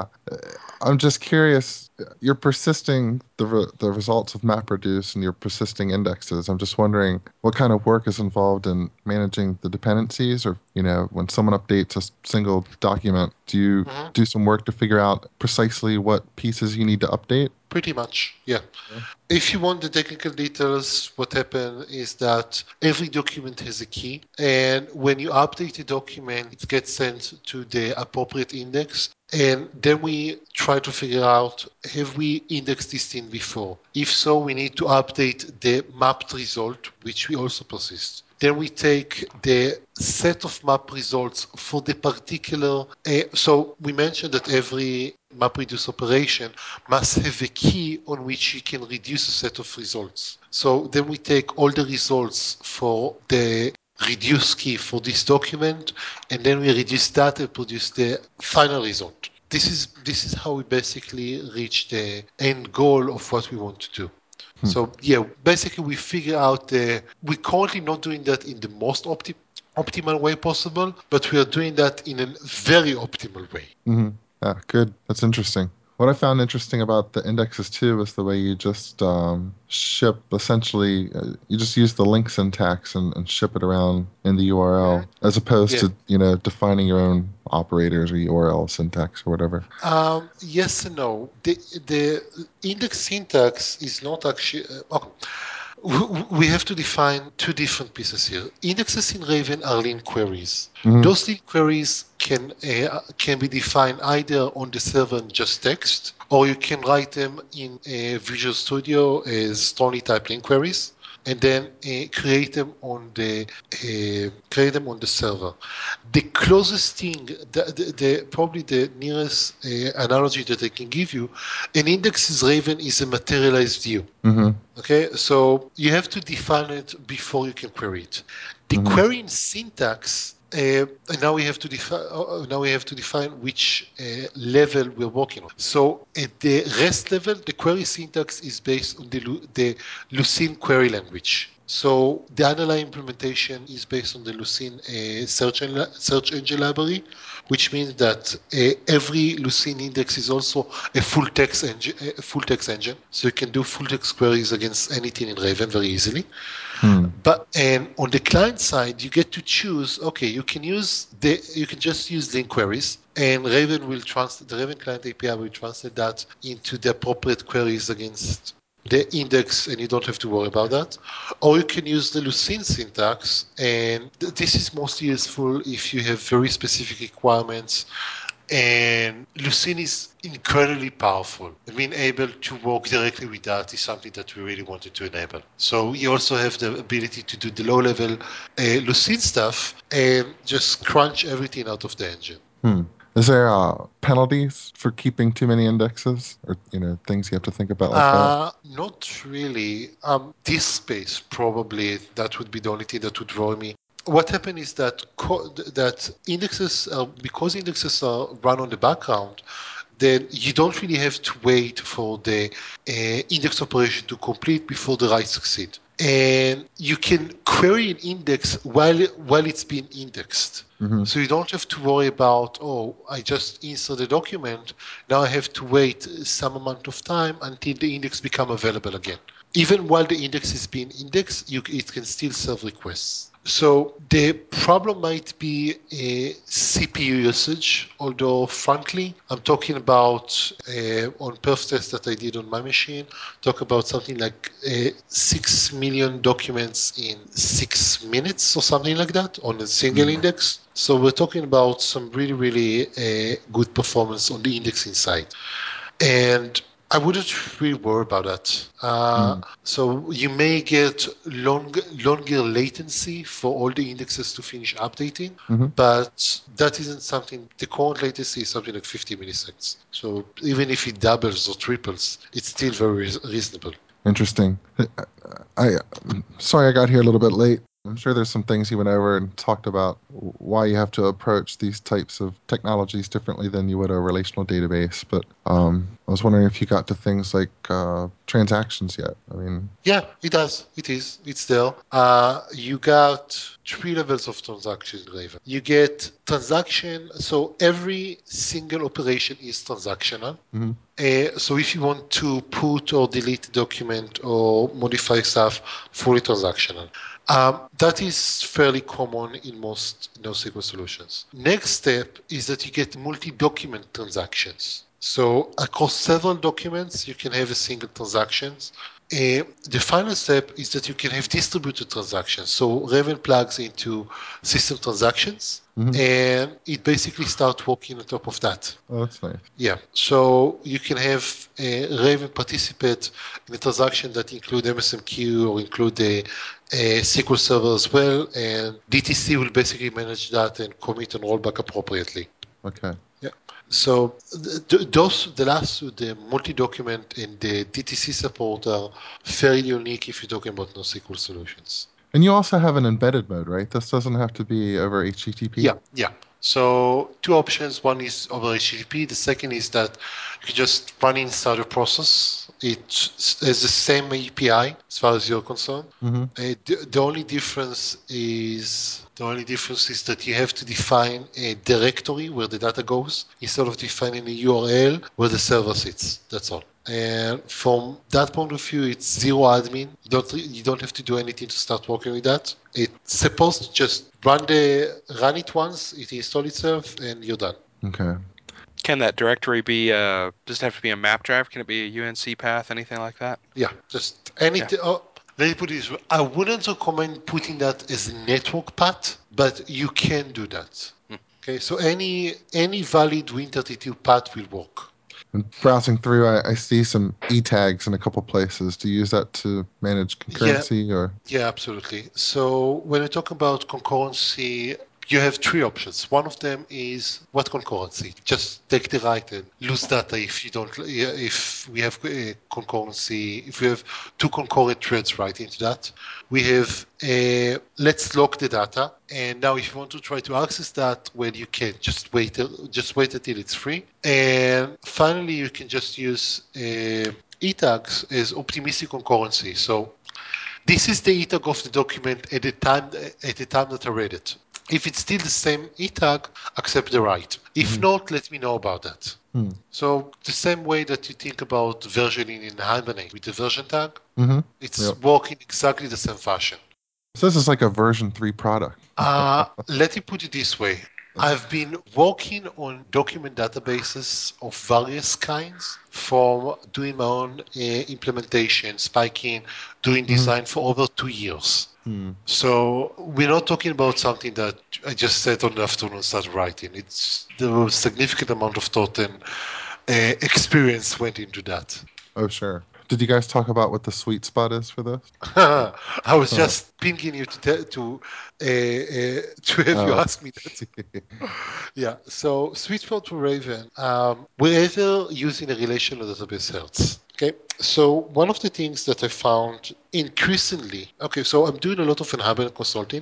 I'm just curious. You're persisting the re- the results of MapReduce and you're persisting indexes. I'm just wondering what kind of work is involved in managing the dependencies, or you know, when someone updates a s- single document, do you Mhm. do some work to figure out precisely what pieces you need to update? Pretty much, yeah. Yeah. If you want the technical details, what happens is that every document has a key, and when you update a document, it gets sent to the appropriate index, and then we try to figure out, have we indexed this thing before? If so, we need to update the mapped result, which we also persist. Then we take the set of map results for the particular. Uh, so we mentioned that every MapReduce operation must have a key on which you can reduce a set of results. So then we take all the results for the reduce key for this document, and then we reduce that and produce the final result. This is this is how we basically reach the end goal of what we want to do. Hmm. So yeah, basically we figure out the. We're currently not doing that in the most opti- optimal way possible, but we are doing that in a very optimal way. Mm-hmm. Yeah, good. That's interesting. What I found interesting about the indexes too is the way you just um, ship, essentially, uh, you just use the link syntax and, and ship it around in the U R L, as opposed Yeah. to, you know, defining your own operators or U R L syntax or whatever. Um, yes and no. The the index syntax is not actually. Uh, okay. W- We have to define two different pieces here. Indexes in Raven are link queries. Mhm. Those link queries can uh, can be defined either on the server in just text, or you can write them in uh, Visual Studio as strongly typed link queries, and then uh, create them on the uh, create them on the server. The closest thing, the, the, the probably the nearest uh, analogy that I can give you, an index is Raven is a materialized view. Mhm. Okay, so you have to define it before you can query it. The Mhm. querying syntax. Uh, and now we have to define. Uh, now we have to define which uh, level we're working on. So at the REST level, the query syntax is based on the Lu- the Lucene query language. So the underlying implementation is based on the Lucene uh, search, en- search engine library, which means that uh, every Lucene index is also a full text engine. A full text engine, so you can do full text queries against anything in Raven very easily. Hmm. But and on the client side, you get to choose. Okay, you can use the you can just use link queries, and Raven will translate the Raven client A P I will translate that into the appropriate queries against the index, and you don't have to worry about that. Or you can use the Lucene syntax, and th- this is mostly useful if you have very specific requirements And Lucene is incredibly powerful. Being able to work directly with that is something that we really wanted to enable. So you also have the ability to do the low-level uh, Lucene stuff and just crunch everything out of the engine. Hmm. Is there uh, penalties for keeping too many indexes, or you know things you have to think about like that? Uh, not really. Um, this space probably that would be the only thing that would draw me. What happened is that co- that indexes, uh, because indexes are run on the background, then you don't really have to wait for the uh, index operation to complete before the write succeed. And you can query an index while while it's being indexed. Hmm. So you don't have to worry about, oh, I just insert the document. Now I have to wait some amount of time until the index become available again. Even while the index is being indexed, you, it can still serve requests. So the problem might be a C P U usage, although frankly, I'm talking about uh, on perf test that I did on my machine, talk about something like uh, six million documents in six minutes or something like that on a single Mm. index. So we're talking about some really, really uh, good performance on the indexing side. And I wouldn't really worry about that. Uh, Mm. so you may get long, longer latency for all the indexes to finish updating, Hmm. but that isn't something. The current latency is something like fifty milliseconds. So even if it doubles or triples, it's still very reas- reasonable. Interesting. I, I sorry I got here a little bit late. I'm sure there's some things you went over and talked about why you have to approach these types of technologies differently than you would a relational database. But um, I was wondering if you got to things like uh, transactions yet. I mean, Yeah, it does. It is. It's there. Uh, you got three levels of transaction, Raven. You get transaction. So every single operation is transactional. mhm. Uh, so if you want to put or delete a document or modify stuff, fully transactional. Um, that is fairly common in most NoSQL solutions. Next step is that you get multi-document transactions. So across several documents, you can have a single transactions. Uh, the final step is that you can have distributed transactions. So Raven plugs into system transactions, Mhm. and it basically starts working on top of that. Oh, that's nice. Yeah, so you can have a Raven participate in a transaction that include M S M Q or include the uh, S Q L Server as well, and D T C will basically manage that and commit and roll back appropriately. Okay. Yeah. So th- th- those, the last two, the multi-document and the D T C support are fairly unique if you're talking about NoSQL solutions. And you also have an embedded mode, right? This doesn't have to be over H T T P. Yeah, yeah. So two options. One is over H T T P. The second is that you just run inside a process. It has the same A P I as far as you're concerned. Hmm. Uh, the, the only difference is the only difference is that you have to define a directory where the data goes instead of defining a U R L where the server sits. That's all. And from that point of view, it's zero admin. You don't you don't have to do anything to start working with that. It's supposed to just run the run it once, it install itself, and you're done. Okay. Can that directory be, uh, does it have to be a map drive? Can it be a U N C path, anything like that? Yeah, just anything. Oh, let me put it this way. I wouldn't recommend putting that as a network path, but you can do that. Hmm. Okay, so any any valid Win thirty-two path will work. And browsing through, I, I see some E tags in a couple places. Do you use that to manage Yeah, concurrency or? yeah, absolutely. So when we talk about concurrency, you have three options. One of them is what concurrency? Just take the write and lose data if you don't. Yeah, if we have uh, concurrency, if we have two concurrent threads right into that, we have a let's lock the data. And now, if you want to try to access that, well, you can just wait. Just wait until it's free. And finally, you can just use. Uh, E tags is optimistic concurrency. So this is the E tag of the document at the time at the time that I read it. If it's still the same E tag, accept the write. If Mhm. not, let me know about that. Hmm. So the same way that you think about versioning in Hibernate with the version tag, Mm-hmm. it's Yep. working exactly the same fashion. So this is like a version three product. Uh, let me put it this way. I've been working on document databases of various kinds, from doing my own uh, implementation, spiking, doing Mhm. design for over two years. Hmm. So we're not talking about something that I just sat on the afternoon and started writing. It's there was a significant amount of thought and uh, experience went into that. Oh, sure. Did you guys talk about what the sweet spot is for this? I was Huh. just pinging you to tell to uh, uh, to have you Oh. ask me that. Yeah. So sweet spot for Raven, um, wherever using a relational database helps. Okay. So one of the things that I found increasingly, okay, so I'm doing a lot of inhabit consulting.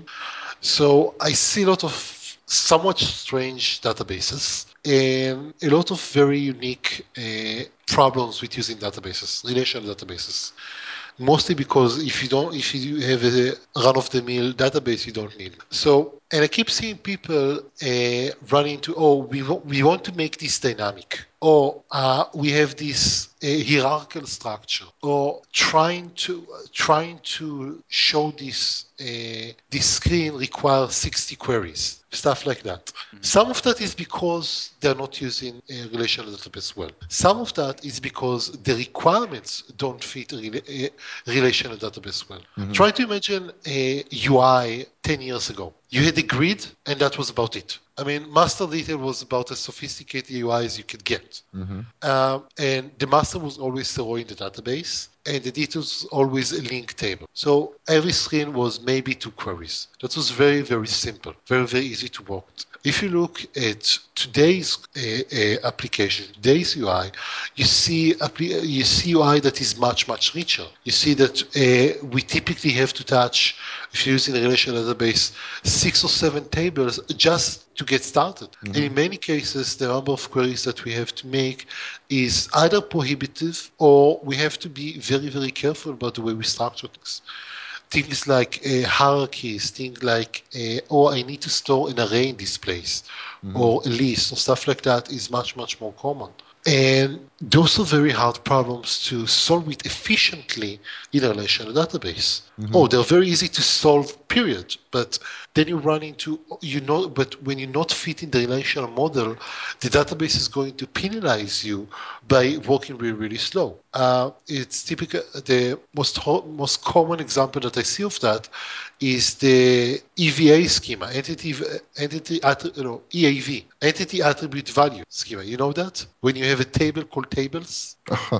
So I see a lot of somewhat strange databases and a lot of very unique uh, problems with using databases, relational databases. Mostly because if you don't, if you have a run-of-the-mill database, you don't need it. So, and I keep seeing people uh, run into, oh, we wa- we want to make this dynamic, or uh, we have this uh, hierarchical structure, or trying to trying to show this uh, this screen requires sixty queries, stuff like that. Some of that is because they're not using a relational database well. Some of that is because the requirements don't fit a rela- a relational database well. Mhm. Try to imagine a U I ten years ago. You had a grid, and that was about it. I mean, master detail was about as sophisticated U I as you could get. Mhm. Um, and the master was always throwing the database, and the details was always a link table. So every screen was maybe two queries. That was very, very simple, very, very easy to work with. If you look at today's uh, uh, application, today's U I, you see appli- you see U I that is much, much richer. You see that uh, we typically have to touch, if you're using a relational database, six or seven tables just to get started. And Mhm. in many cases, the number of queries that we have to make is either prohibitive or we have to be very, very careful about the way we structure things. Things like uh, hierarchies, things like, uh, oh, I need to store an array in this place, Mhm. or a list, or stuff like that is much, much more common. And those are very hard problems to solve it efficiently in a relational database. Mhm. Oh, they're very easy to solve, period. But then you run into, you know, but when you're not fitting the relational model, the database is going to penalize you by working really, really slow. Uh, it's typical, the most, ho- most common example that I see of that is the E V A schema, entity, entity, attri- no, E A V, entity attribute value schema. You know that? When you have a table called tables.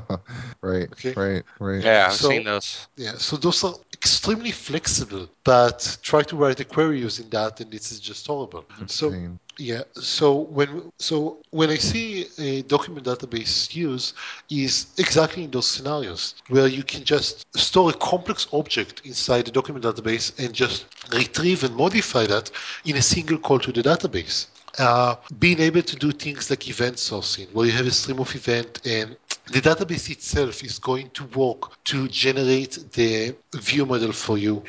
Right. Okay. Right. Right. Yeah. Yeah, I've seen So those. yeah, so those are extremely flexible, but try to write a query using that, and it's just horrible. That's a So pain. yeah, so when so when I see a document database use is exactly in those scenarios where you can just store a complex object inside the document database and just retrieve and modify that in a single call to the database. Uh, being able to do things like event sourcing, where you have a stream of event and the database itself is going to work to generate the view model for you.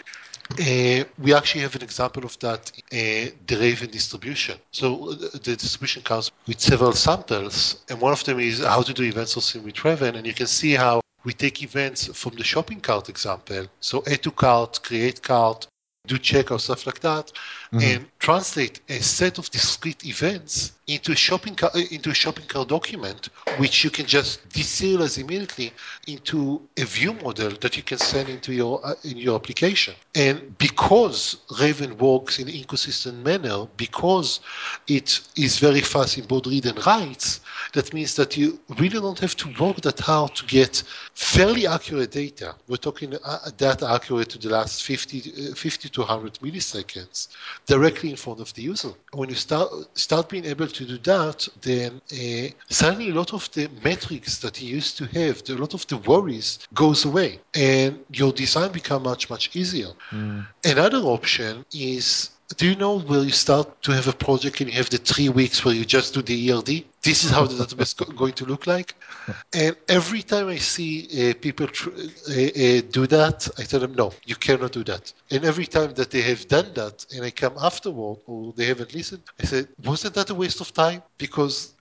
Uh, we actually have an example of that in uh, the Raven distribution. So uh, the distribution comes with several samples, and one of them is how to do event sourcing with Raven, and you can see how we take events from the shopping cart example. So add to cart, create cart, do checkout, stuff like that, Mhm. and translate a set of discrete events into a shopping cart, into a shopping cart document, which you can just deserialize immediately into a view model that you can send into your uh, in your application. And because Raven works in an inconsistent manner, because it is very fast in both read and writes, that means that you really don't have to work that hard to get fairly accurate data. We're talking uh, data accurate to the last fifty, uh, fifty to one hundred milliseconds directly in front of the user. When you start start being able to do that, then uh, suddenly a lot of the metrics that you used to have, a lot of the worries goes away, and your design become much much easier. Mm. Another option is, do you know where you start to have a project and you have the three weeks where you just do the E L D? This is how the database is going to look like. And every time I see uh, people tr- uh, uh, do that, I tell them, no, you cannot do that. And every time that they have done that and I come afterward or they haven't listened, I say, wasn't that a waste of time? Because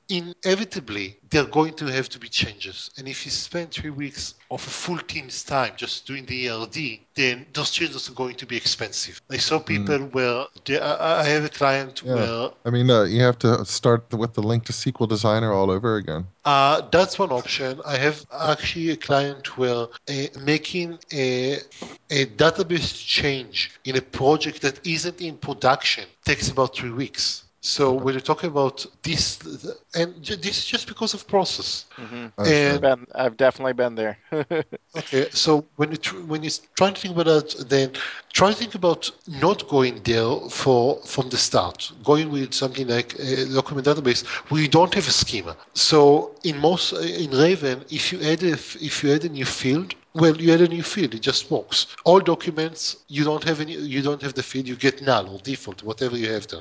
inevitably there are going to have to be changes. And if you spend three weeks of a full team's time just doing the E R D, then those changes are going to be expensive. I saw Mm, people where they, I I have a client yeah. where I mean, uh, you have to start with the link to S Q L Designer all over again. uh, that's one option. I have actually a client where uh, making a a database change in a project that isn't in production takes about three weeks. So Okay. when you're talking about this, and ju- this is just because of process. Hmm. I I've And understand. been, I've definitely been there. okay, so when you tr- when you try to think about that, then try to think about not going there for from the start. Going with something like a document database where you don't have a schema. So in most in Raven, if you add a, if you add a new field, well, you add a new field. It just works. All documents you don't have any, you don't have the field. You get null or default, whatever you have there.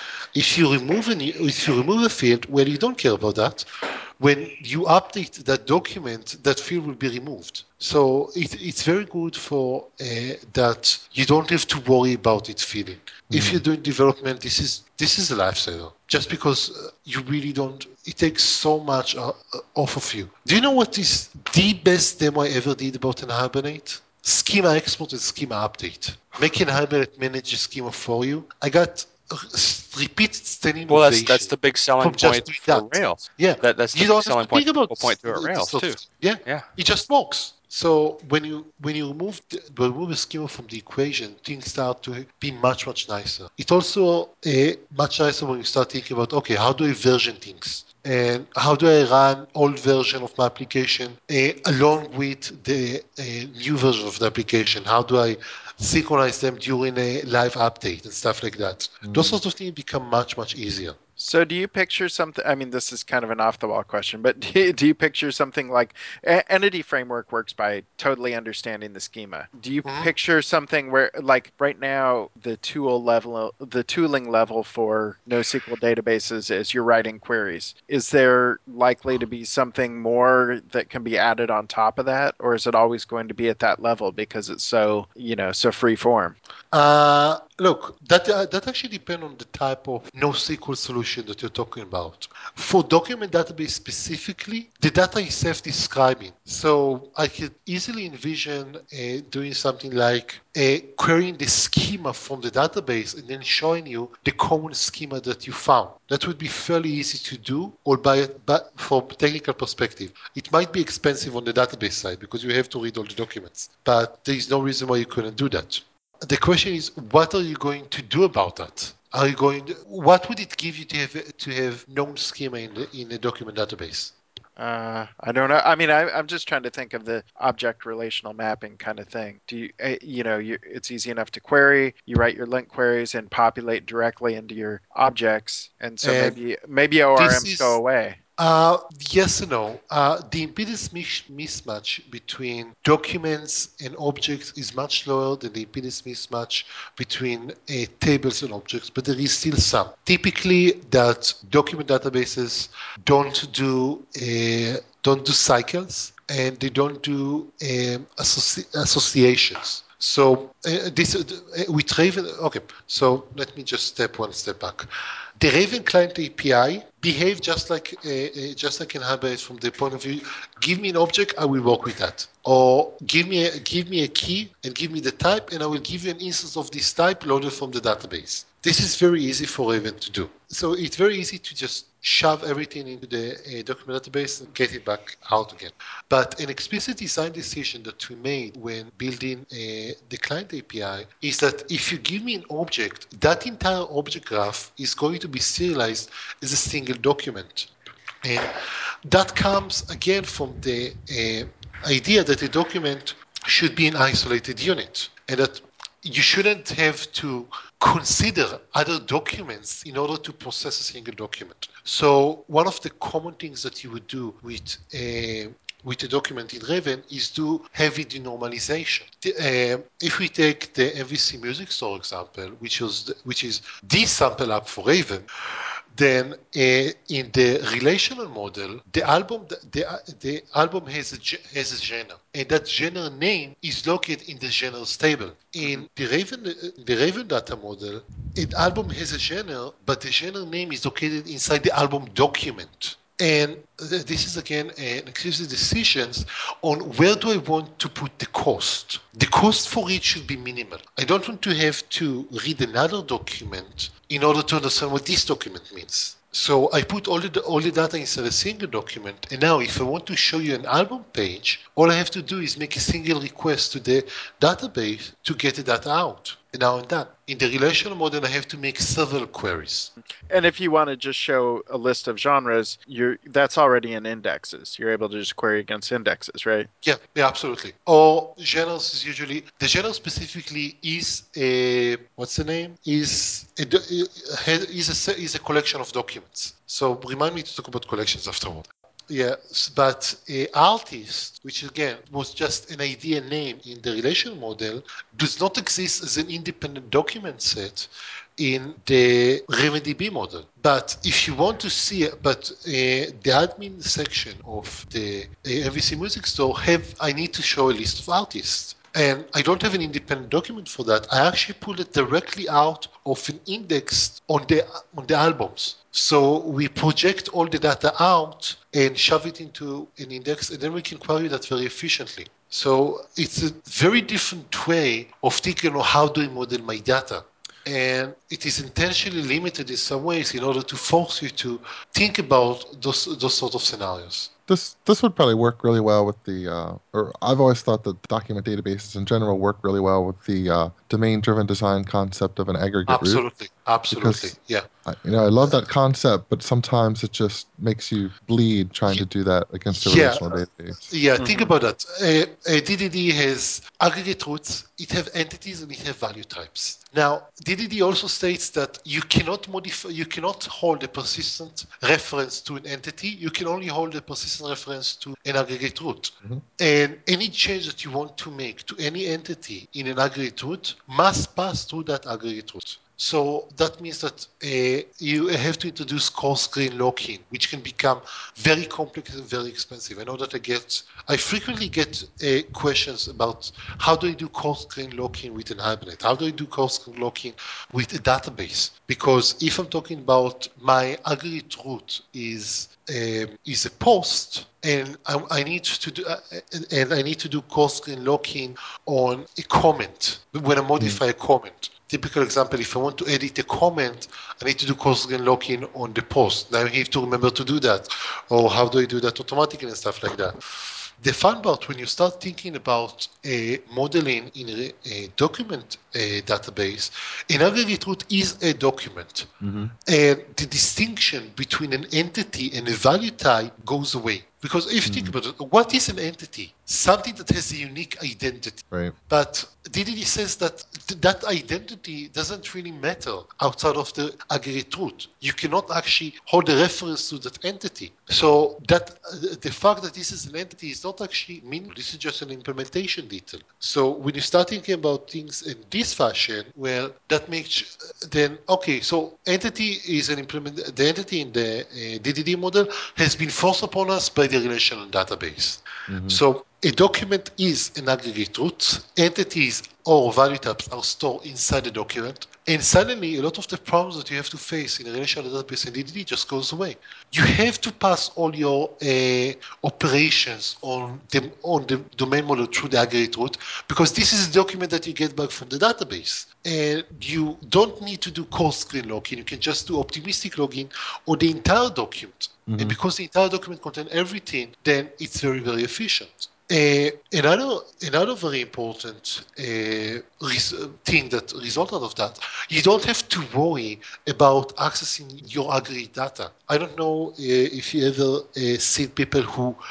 If you remove any, if you remove a field, well, you don't care about that. When you update that document, that field will be removed. So it, it's very good for uh, that you don't have to worry about it feeling. If Mm. you're doing development, this is this is a lifesaver. Just because uh, you really don't, it takes so much uh, uh, off of you. Do you know what is the best demo I ever did about an Hibernate? Schema export and schema update. Making Hibernate manage a schema for you. I got uh, repeated standing Well, that's that's ovation the big selling from just point doing for that. Rails. Yeah, That that's the you big don't have to selling point think that about people point to at the, the Rails sort too. of yeah. Yeah. It just works. So when you when you remove the, remove a schema from the equation, things start to be much much nicer. It's also a much nicer when you start thinking about okay, how do I version things? And how do I run old version of my application uh, along with the uh, new version of the application? How do I synchronize them during a live update and stuff like that? Those Mm. sorts of things become much much easier. So, do you picture something? I mean, this is kind of an off the wall question, but do you, do you picture something like a- Entity Framework works by totally understanding the schema? Do you Mhm. picture something where, like right now, the tool level, the tooling level for NoSQL databases is you're writing queries? Is there likely to be something more that can be added on top of that, or is it always going to be at that level because it's so, you know, so free form? Uh, look, that uh, that actually depends on the type of NoSQL solution that you're talking about. For document database specifically, the data is self-describing. So I could easily envision uh, doing something like uh, querying the schema from the database and then showing you the common schema that you found. That would be fairly easy to do, albeit but from technical perspective. It might be expensive on the database side because you have to read all the documents, but there is no reason why you couldn't do that. The question is, what are you going to do about that? Are you going to, what would it give you to have to have known schema in the in a document database? Uh, I don't know. I mean, I, I'm just trying to think of the object relational mapping kind of thing. Do you, uh, you know, you, it's easy enough to query. You write your link queries and populate directly into your objects, and so And maybe maybe this O R Ms go is away. uh, yes and no. Uh, the impedance mis- mismatch between documents and objects is much lower than the impedance mismatch between uh, tables and objects, but there is still some. Typically, that document databases don't do uh, don't do cycles and they don't do um, associ- associations. So uh, this uh, with Raven. Okay, so let me just step one step back. The Raven client A P I behave just like uh, uh, just like in Hibernate from the point of view. Give me an object, I will work with that. Or give me a, give me a key and give me the type, and I will give you an instance of this type loaded from the database. This is very easy for Raven to do. So it's very easy to just shove everything into the uh, document database and get it back out again. But an explicit design decision that we made when building uh, the client A P I is that if you give me an object, that entire object graph is going to be serialized as a single document. And that comes again from the uh, idea that a document should be an isolated unit and that you shouldn't have to consider other documents in order to process a single document. So one of the common things that you would do with a with a document in Raven is do heavy denormalization. The, uh, if we take the M V C Music Store example, which was the, which is the sample app for Raven, Then uh, in the relational model, the album the, the album has a has a genre, and that genre name is located in the genres table. In the Raven the Raven data model, an album has a genre, but the genre name is located inside the album document. And this is again an exclusive decisions on where do I want to put the cost. The cost for it should be minimal. I don't want to have to read another document in order to understand what this document means. So I put all the all the data inside a single document, and now if I want to show you an album page, all I have to do is make a single request to the database to get the data out. And now I'm done. In the relational model, I have to make several queries. And if you want to just show a list of genres, you're that's already in indexes. You're able to just query against indexes, right? Yeah, yeah, absolutely. Or genres is usually the genre specifically is a what's the name is a, is a is a collection of documents. So remind me to talk about collections afterward. Yeah, but a artist, which again was just an idea name in the relation model, does not exist as an independent document set in the RavenDB model. But if you want to see it, but uh, the admin section of the uh, M V C Music Store have, I need to show a list of artists. And I don't have an independent document for that. I actually pull it directly out of an index on the on the albums. So we project all the data out and shove it into an index, and then we can query that very efficiently. So it's a very different way of thinking of how do I model my data. And it is intentionally limited in some ways in order to force you to think about those those sort of scenarios. This this would probably work really well with the, uh, or I've always thought that document databases in general work really well with the uh, domain-driven design concept of an aggregate root. Absolutely, absolutely, Because yeah. I, you know, I love that concept, but sometimes it just makes you bleed trying to do that against a Yeah, relational database. yeah. Think Mhm. about that. Uh, uh, D D D has aggregate roots. It have entities and it have value types. Now, D D D also states that you cannot modify, you cannot hold a persistent reference to an entity. You can only hold a persistent reference to an aggregate root. Mhm. And any change that you want to make to any entity in an aggregate root must pass through that aggregate root. So that means that uh, you have to introduce coarse grain locking, which can become very complex and very expensive. I know that I get, I frequently get uh, questions about how do I do coarse grain locking with an Hibernate? How do I do coarse grain locking with a database? Because if I'm talking about my aggregate root is um, is a post, and I, I need to do uh, and I need to do coarse grain locking on a comment when I Mm. modify a comment. Typical example, if I want to edit a comment, I need to do coarse grain locking on the post. Now I have to remember to do that. Or how do I do that automatically and stuff like that. The fun part when you start thinking about uh, modeling in a, a document uh, database, an aggregate root is a document. Mhm. And the distinction between an entity and a value type goes away. Because if you think Mhm. about it, what is an entity? Something that has a unique identity. Right. But D D D says that th- that identity doesn't really matter outside of the aggregate root. You cannot actually hold a reference to that entity. So that uh, the fact that this is an entity is not actually meaningful. This is just an implementation detail. So when you start thinking about things in this fashion, well, that makes then okay. So entity is an implement. The entity in the uh, D D D model has been forced upon us by the relational database. Mhm. So a document is an aggregate root. Entities or value types are stored inside the document. And suddenly, a lot of the problems that you have to face in a relational database and D D D just goes away. You have to pass all your uh, operations on the on the domain model through the aggregate root because this is a document that you get back from the database. And you don't need to do coarse grain logging. You can just do optimistic logging on the entire document. And Mhm. because the entire document contains everything, then it's very, very efficient. Uh, another another very important uh, res- thing that result out of that, you don't have to worry about accessing your aggregate data. I don't know uh, if you ever uh, seen people who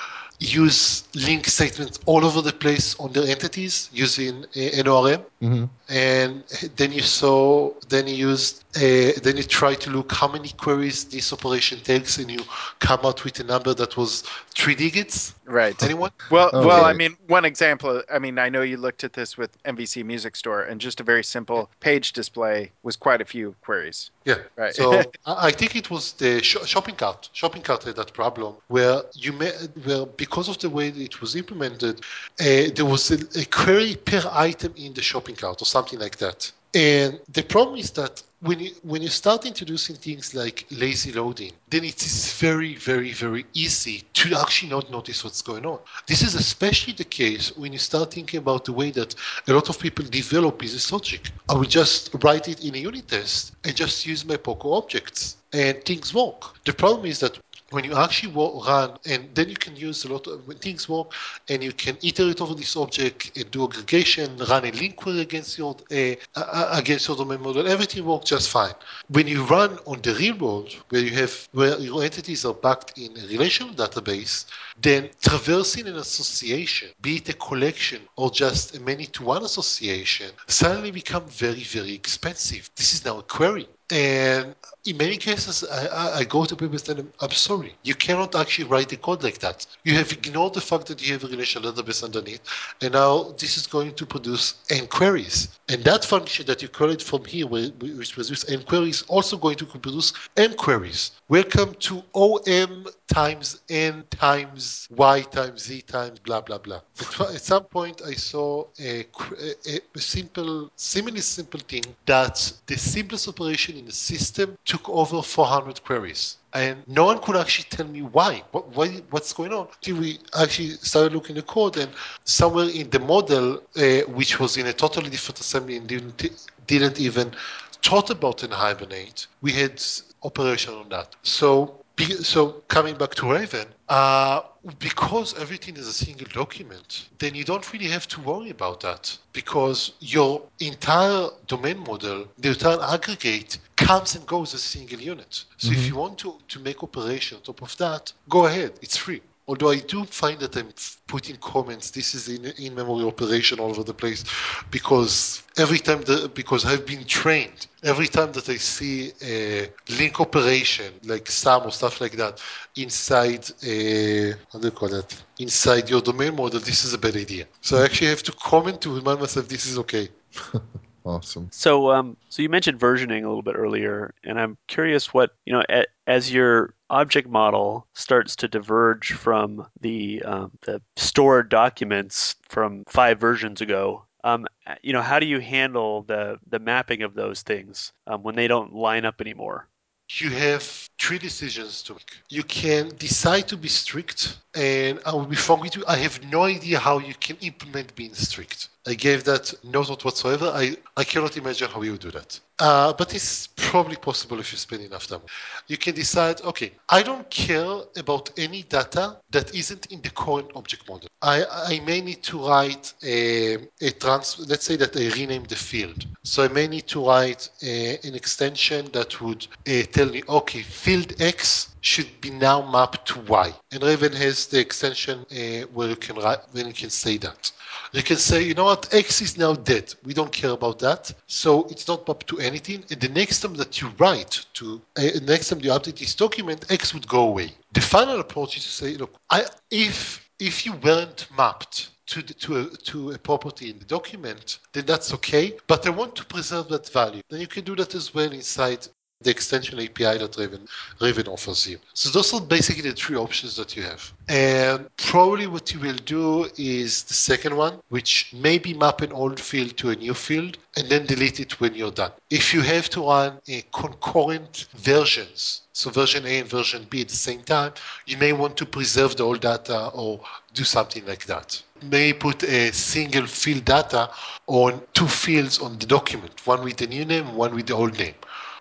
use link statements all over the place on their entities using uh, N O R M. Mm-hmm. And then you saw, then you used, uh, then you try to look how many queries this operation takes, and you come out with a number that was three digits. Right. Anyone? Well, Oh, well, I right. mean, one example. I mean, I know you looked at this with M V C Music Store, and just a very simple page display was quite a few queries. Yeah. Right. So I I think it was the sh- shopping cart. Shopping cart had that problem where you may, where because of the way it was implemented, uh, there was a, a query per item in the shopping cart or something like that. And the problem is that when you when you start introducing things like lazy loading, then it is very, very, very easy to actually not notice what's going on. This is especially the case when you start thinking about the way that a lot of people develop business logic. I will just write it in a unit test and just use my Poco objects, and things work. The problem is that when you actually run, and then you can use a lot of when things work, and you can iterate over this object and do aggregation, run a link query against your uh, uh, against your domain model. Everything works just fine. When you run on the real world, where you have where your entities are backed in a relational database, then traversing an association, be it a collection or just a many-to-one association, suddenly become very, very expensive. This is now a query. And in many cases, I, I, I go to people and tell them, I'm sorry, you cannot actually write the code like that. You have ignored the fact that you have a relational database underneath, and now this is going to produce n queries. And that function that you called from here, which was this n queries, also going to produce n queries. Welcome to O M times n times y times z times blah blah blah. At, at some point, I saw a, a, a simple, seemingly simple thing that the simplest operation in the system took over four hundred queries. And no one could actually tell me why. What, why what's going on? Till we actually started looking at the code, and somewhere in the model, uh, which was in a totally different assembly and didn't, didn't even thought about an hibernate, we had operation on that. So so coming back to Raven, uh, because everything is a single document, then you don't really have to worry about that because your entire domain model, the entire aggregate, comes and goes as a single unit. So if Mhm. you want to, to make operation on top of that, go ahead. It's free. Although I do find that I'm putting comments, this is in in-memory operation all over the place, because every time the, because I've been trained, every time that I see a link operation like SAM or stuff like that inside a, how do you call it, inside your domain model, this is a bad idea. So I actually have to comment to remind myself this is okay. Awesome. So, um, so you mentioned versioning a little bit earlier, and I'm curious what, you know, a, as your object model starts to diverge from the um, the stored documents from five versions ago, um, you know, how do you handle the the mapping of those things um, when they don't line up anymore? You have three decisions to make. You can decide to be strict, and I will be frank with you, I have no idea how you can implement being strict. I gave that no thought whatsoever. I, I cannot imagine how you would do that. Uh, but it's probably possible if you spend enough time. You can decide, okay, I don't care about any data that isn't in the current object model. I, I may need to write a, a trans, let's say that I rename the field. So I may need to write a, an extension that would uh, tell me, okay, field X should be now mapped to Y. And Raven has the extension uh, where you can write, when you can say that. You can say, you know what, X is now dead. We don't care about that. So it's not mapped to anything. And the next time that you write to, uh, next time you update this document, X would go away. The final approach is to say, look, I, if if you weren't mapped to, the, to, a, to a property in the document, then that's okay. But I want to preserve that value. Then you can do that as well inside the extension A P I that Raven, Raven offers you. So those are basically the three options that you have. And probably what you will do is the second one, which maybe map an old field to a new field and then delete it when you're done. If you have to run a concurrent versions, so version A and version B at the same time, you may want to preserve the old data or do something like that. You may put a single field data on two fields on the document, one with the new name, one with the old name.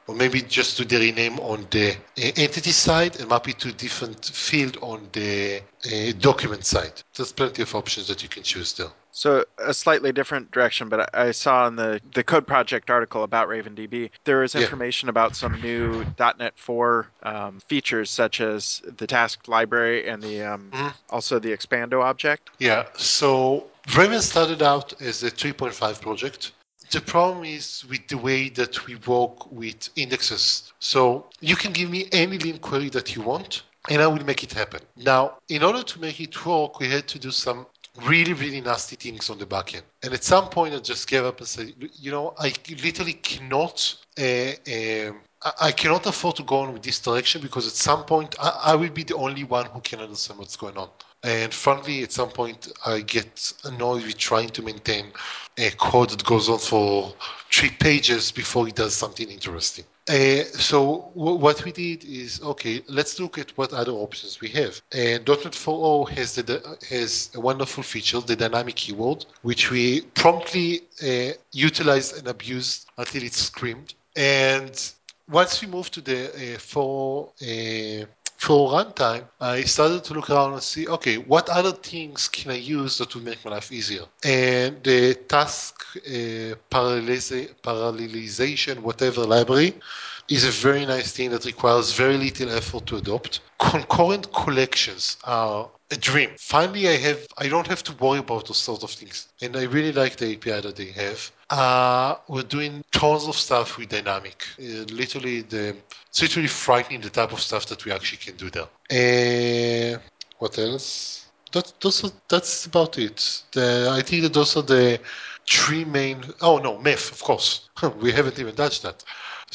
or maybe just do the rename on the uh, entity side and map it to a different field on the uh, document side. There's plenty of options that you can choose there. So a slightly different direction, but I I saw in the, the Code Project article about RavenDB, there is Yeah. information about some new dot net four um, features such as the task library and the um, Mhm. also the Expando object. Yeah, so Raven started out as a three point five project. The problem is with the way that we work with indexes. So you can give me any link query that you want, and I will make it happen. Now, in order to make it work, we had to do some really, really nasty things on the back end. And at some point, I just gave up and said, you know, I literally cannot. Uh, um, I I cannot afford to go on with this direction because at some point I, I will be the only one who can understand what's going on. And frankly, at some point, I get annoyed with trying to maintain a code that goes on for three pages before it does something interesting. Uh, so w- what we did is, okay, let's look at what other options we have. And .dot .NET four point oh has the has a wonderful feature, the dynamic keyword, which we promptly uh, utilized and abused until it screamed. And once we moved to the uh, for uh, for runtime, I started to look around and see, okay, what other things can I use that will make my life easier? And the task uh, paralleliza- parallelization, whatever library, is a very nice thing that requires very little effort to adopt. Concurrent collections are a dream. Finally, I have I don't have to worry about those sort of things, and I really like the A P I that they have. Uh, we're doing tons of stuff with dynamic. Uh, literally, the it's literally frightening the type of stuff that we actually can do there. And what else? That, those are, that's about it. The, I think that those are the three main. Oh no, Meth, of course. We haven't even touched that.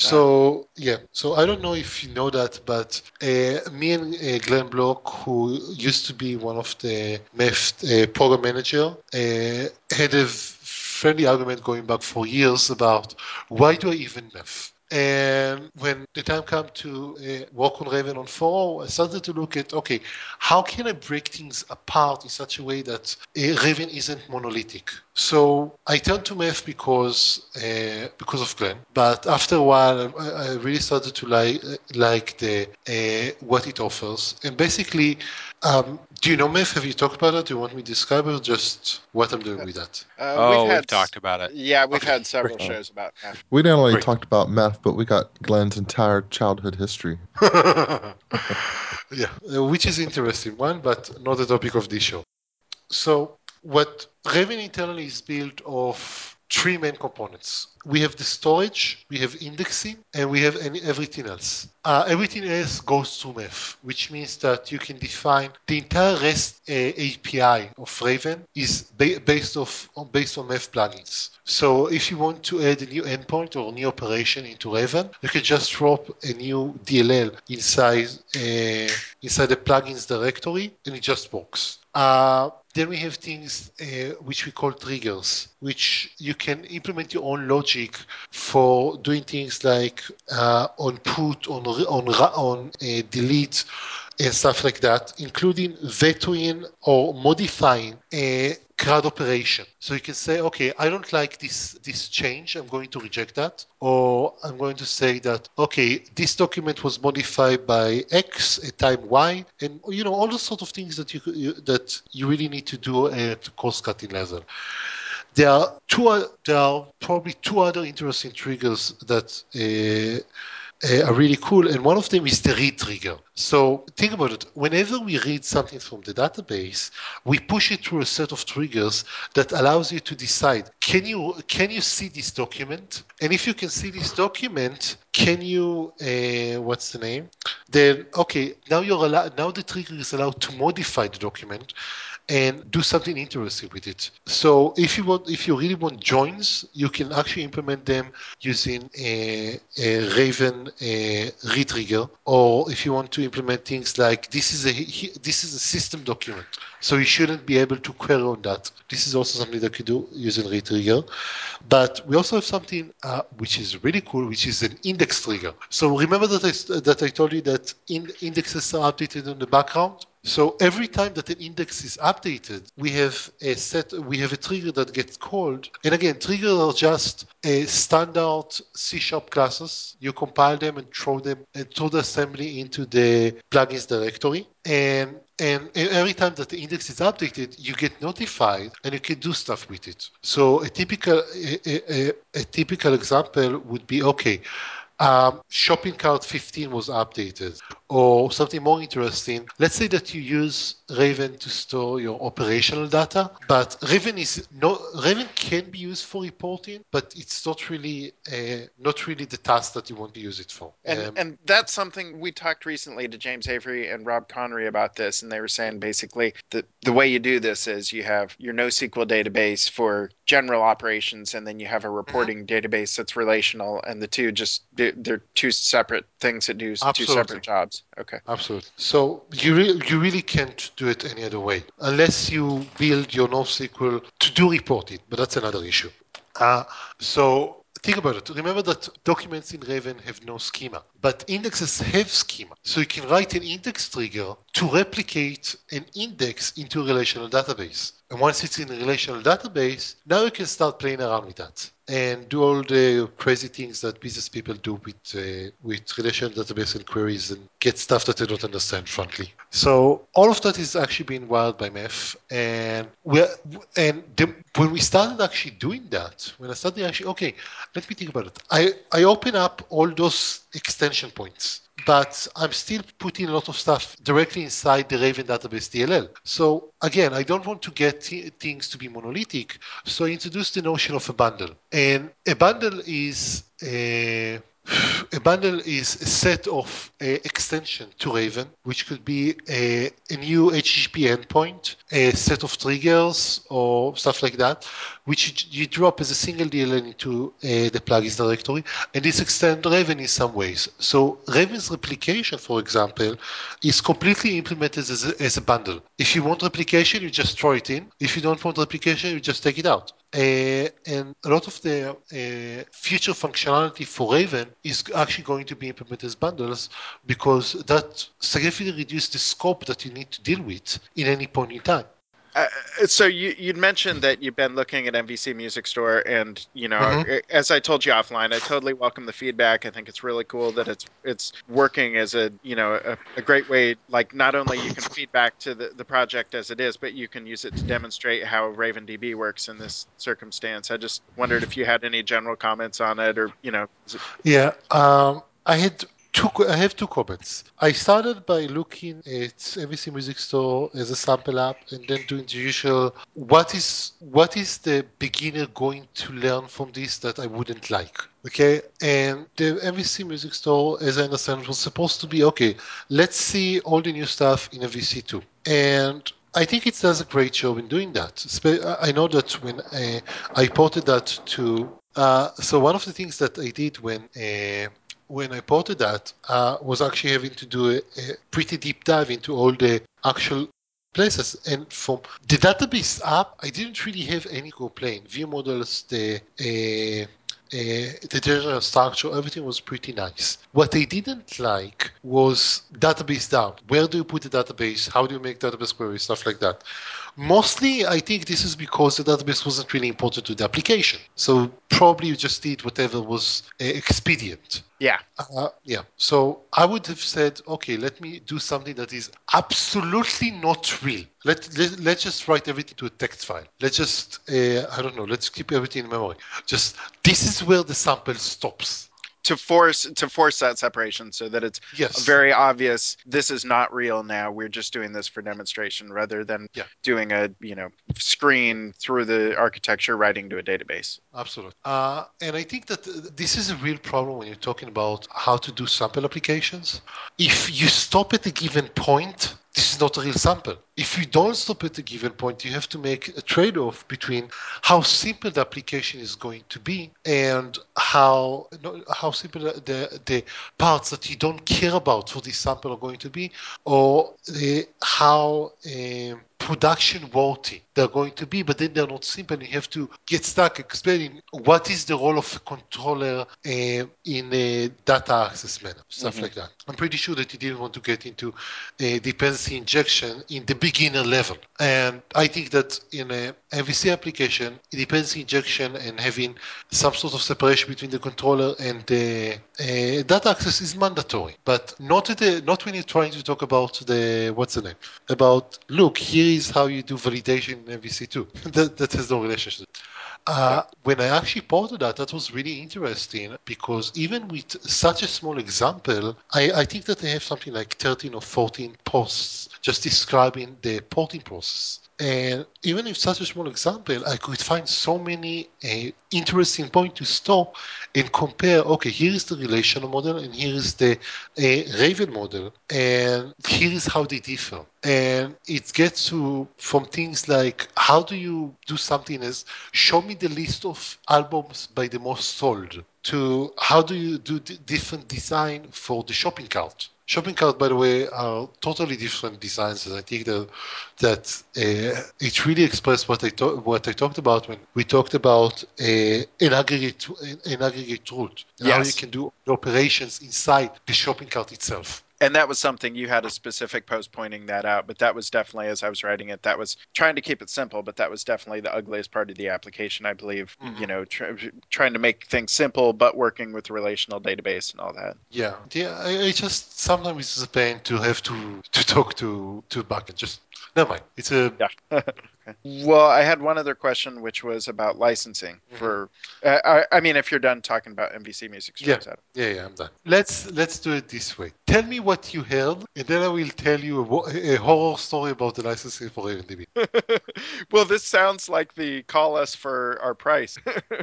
So yeah, so I don't know if you know that, but uh, me and uh, Glenn Block, who used to be one of the Meth uh, program manager, uh, had a friendly argument going back for years about why do I even Meth? And when the time came to uh, work on Raven on four, I started to look at, okay, how can I break things apart in such a way that uh, Raven isn't monolithic? So I turned to Math because uh, because of Glenn, but after a while, I, I really started to like like the uh, what it offers. And basically, um, do you know Math? Have you talked about it? Do you want me to describe it, or just what I'm doing with that? Uh, we've Oh, we've had talked about it. yeah, we've Okay, had several great. shows about F. We not only Great. talked about meth, but we got Glenn's entire childhood history. Yeah, uh, which is interesting one, but not the topic of this show. So what Raven internally is built of three main components. We have the storage, we have indexing, and we have any, everything else. Uh, everything else goes through Math, which means that you can define the entire REST uh, A P I of Raven is ba- based off on based on Math plugins. So if you want to add a new endpoint or a new operation into Raven, you can just drop a new D L L inside uh, inside the plugins directory, and it just works. Uh, then we have things uh, which we call triggers, which you can implement your own logic for doing things like uh, on put, on on on uh, delete, and stuff like that, including vetoing or modifying a CRUD operation. So you can say, okay, I don't like this this change. I'm going to reject that, or I'm going to say that, okay, this document was modified by X at time Y, and you know all the sort of things that you, you that you really need to do at cost cutting level. There are two. There are probably two other interesting triggers that uh, uh, are really cool, and one of them is the read trigger. So think about it. Whenever we read something from the database, we push it through a set of triggers that allows you to decide: can you can you see this document? And if you can see this document, can you uh, what's the name? Then okay, now you're allowed. Now the trigger is allowed to modify the document and do something interesting with it. So if you want, if you really want joins, you can actually implement them using a, a Raven a retrigger, or if you want to implement things like this is a this is a system document, so you shouldn't be able to query on that. This is also something that you do using retrigger. But we also have something uh, which is really cool, which is an index trigger. So remember that I, that I told you that in, indexes are updated in the background. So every time that an index is updated, we have a set, we have a trigger that gets called. And again, triggers are just a standard C sharp classes. You compile them and throw them and throw the assembly into the plugins directory. And and every time that the index is updated, you get notified and you can do stuff with it. So a typical a, a, a typical example would be okay. Um, shopping cart fifteen was updated, or something more interesting. Let's say that you use Raven to store your operational data, but Raven is no Raven can be used for reporting, but it's not really uh, not really the task that you want to use it for. And Um, and that's something we talked recently to James Avery and Rob Connery about this, and they were saying basically the the way you do this is you have your NoSQL database for general operations, and then you have a Mhm. reporting database that's relational, and the two just they're, they're two separate things that do two Absolutely. separate jobs. Okay. Absolutely. So you re- you really can't do it any other way unless you build your NoSQL to do reporting, but that's another issue. Uh, so think about it. Remember that documents in Raven have no schema, but indexes have schema. So you can write an index trigger to replicate an index into a relational database. And once it's in a relational database, now you can start playing around with that and do all the crazy things that business people do with uh, with relational database and queries and get stuff that they don't understand, frankly. So all of that is actually being wired by Meth, and we and the, when we started actually doing that, when I started actually, okay, let me think about it. I I open up all those extension points, but I'm still putting a lot of stuff directly inside the Raven database D L L. So again, I don't want to get th- things to be monolithic, so I introduced the notion of a bundle. And a bundle is a a bundle is a set of uh, extension to Raven, which could be a, a new H T T P endpoint, a set of triggers, or stuff like that, which you, you drop as a single D L L into uh, the plugins directory, and this extends Raven in some ways. So Raven's replication, for example, is completely implemented as a, as a bundle. If you want replication, you just throw it in. If you don't want replication, you just take it out. Uh, and a lot of the uh, future functionality for Raven is actually going to be implemented as bundles because that significantly reduces the scope that you need to deal with in any point in time. Uh, so you you'd mentioned that you've been looking at M V C Music Store, and you know, Mhm. as I told you offline, I totally welcome the feedback. I think it's really cool that it's it's working as a you know a, a great way. Like not only you can feedback to the, the project as it is, but you can use it to demonstrate how RavenDB works in this circumstance. I just wondered if you had any general comments on it, or you know, is it, Yeah, um, I had two. co- I have two comments. I started by looking at M V C Music Store as a sample app, and then doing the usual. What is what is the beginner going to learn from this that I wouldn't like? Okay, and the M V C Music Store, as I understand, was supposed to be okay. Let's see all the new stuff in M V C two, and I think it does a great job in doing that. Spe- I know that when I, I ported that to uh, so one of the things that I did when uh, when I ported that uh, was actually having to do a, a pretty deep dive into all the actual places. And from the database app, I didn't really have any complaint. View models, the uh, uh, the general structure, everything was pretty nice. What I didn't like was database down. Where do you put the database? How do you make database queries? Stuff like that. Mostly, I think this is because the database wasn't really important to the application. So probably you just did whatever was uh, expedient. yeah. Uh, yeah. So I would have said, okay, let me do something that is absolutely not real. Let, let, let's just write everything to a text file. Let's just, uh, I don't know, let's keep everything in memory. Just, this is where the sample stops. To force to force that separation so that it's Yes. very obvious this is not real now, we're just doing this for demonstration rather than Yeah. doing a you know screen through the architecture writing to a database. Absolutely. Uh, and I think that uh, this is a real problem when you're talking about how to do sample applications. If you stop at a given point, this is not a real sample. If you don't stop at a given point, you have to make a trade-off between how simple the application is going to be and how no, how simple the the parts that you don't care about for this sample are going to be, or the, how um, production worthy they're going to be, but then they're not simple. And you have to get stuck explaining what is the role of a controller uh, in a data access manner, stuff Mhm. like that. I'm pretty sure that you didn't want to get into a dependency injection in the beginner level. And I think that in a M V C application, dependency injection and having some sort of separation between the controller and the uh, data access is mandatory, but not at the, not when you're trying to talk about the what's the name about. Look, here is how you do validation in M V C two. that, that has no relationship. Uh, when I actually ported that, that was really interesting because even with such a small example, I, I think that they have something like thirteen or fourteen posts just describing the porting process. And even with such a small example, I could find so many uh, interesting points to stop and compare. Okay, here is the relational model, and here is the uh, Raven model, and here is how they differ. And it gets to from things like how do you do something as show me the list of albums by the most sold to how do you do d- different design for the shopping cart. Shopping cart, by the way, are totally different designs, and I think that that uh, it really expressed what I to- what I talked about when we talked about uh, an aggregate an aggregate route and how you Yes. can do operations inside the shopping cart itself. And that was something you had a specific post pointing that out, but that was definitely, as I was writing it, that was trying to keep it simple, but that was definitely the ugliest part of the application, I believe. Mhm. You know, tr- trying to make things simple, but working with the relational database and all that. Yeah, yeah. I, I just sometimes it's a pain to have to to talk to to backend. Just never mind. It's a Yeah. Okay. Well, I had one other question, which was about licensing Mhm. for. Uh, I, I mean, if you're done talking about M V C music Yeah, streams, Adam. yeah, yeah. I'm done. Let's let's do it this way. Tell me what you heard, and then I will tell you a, wo- a horror story about the licensing for AirDB. Well, this sounds like the call us for our price.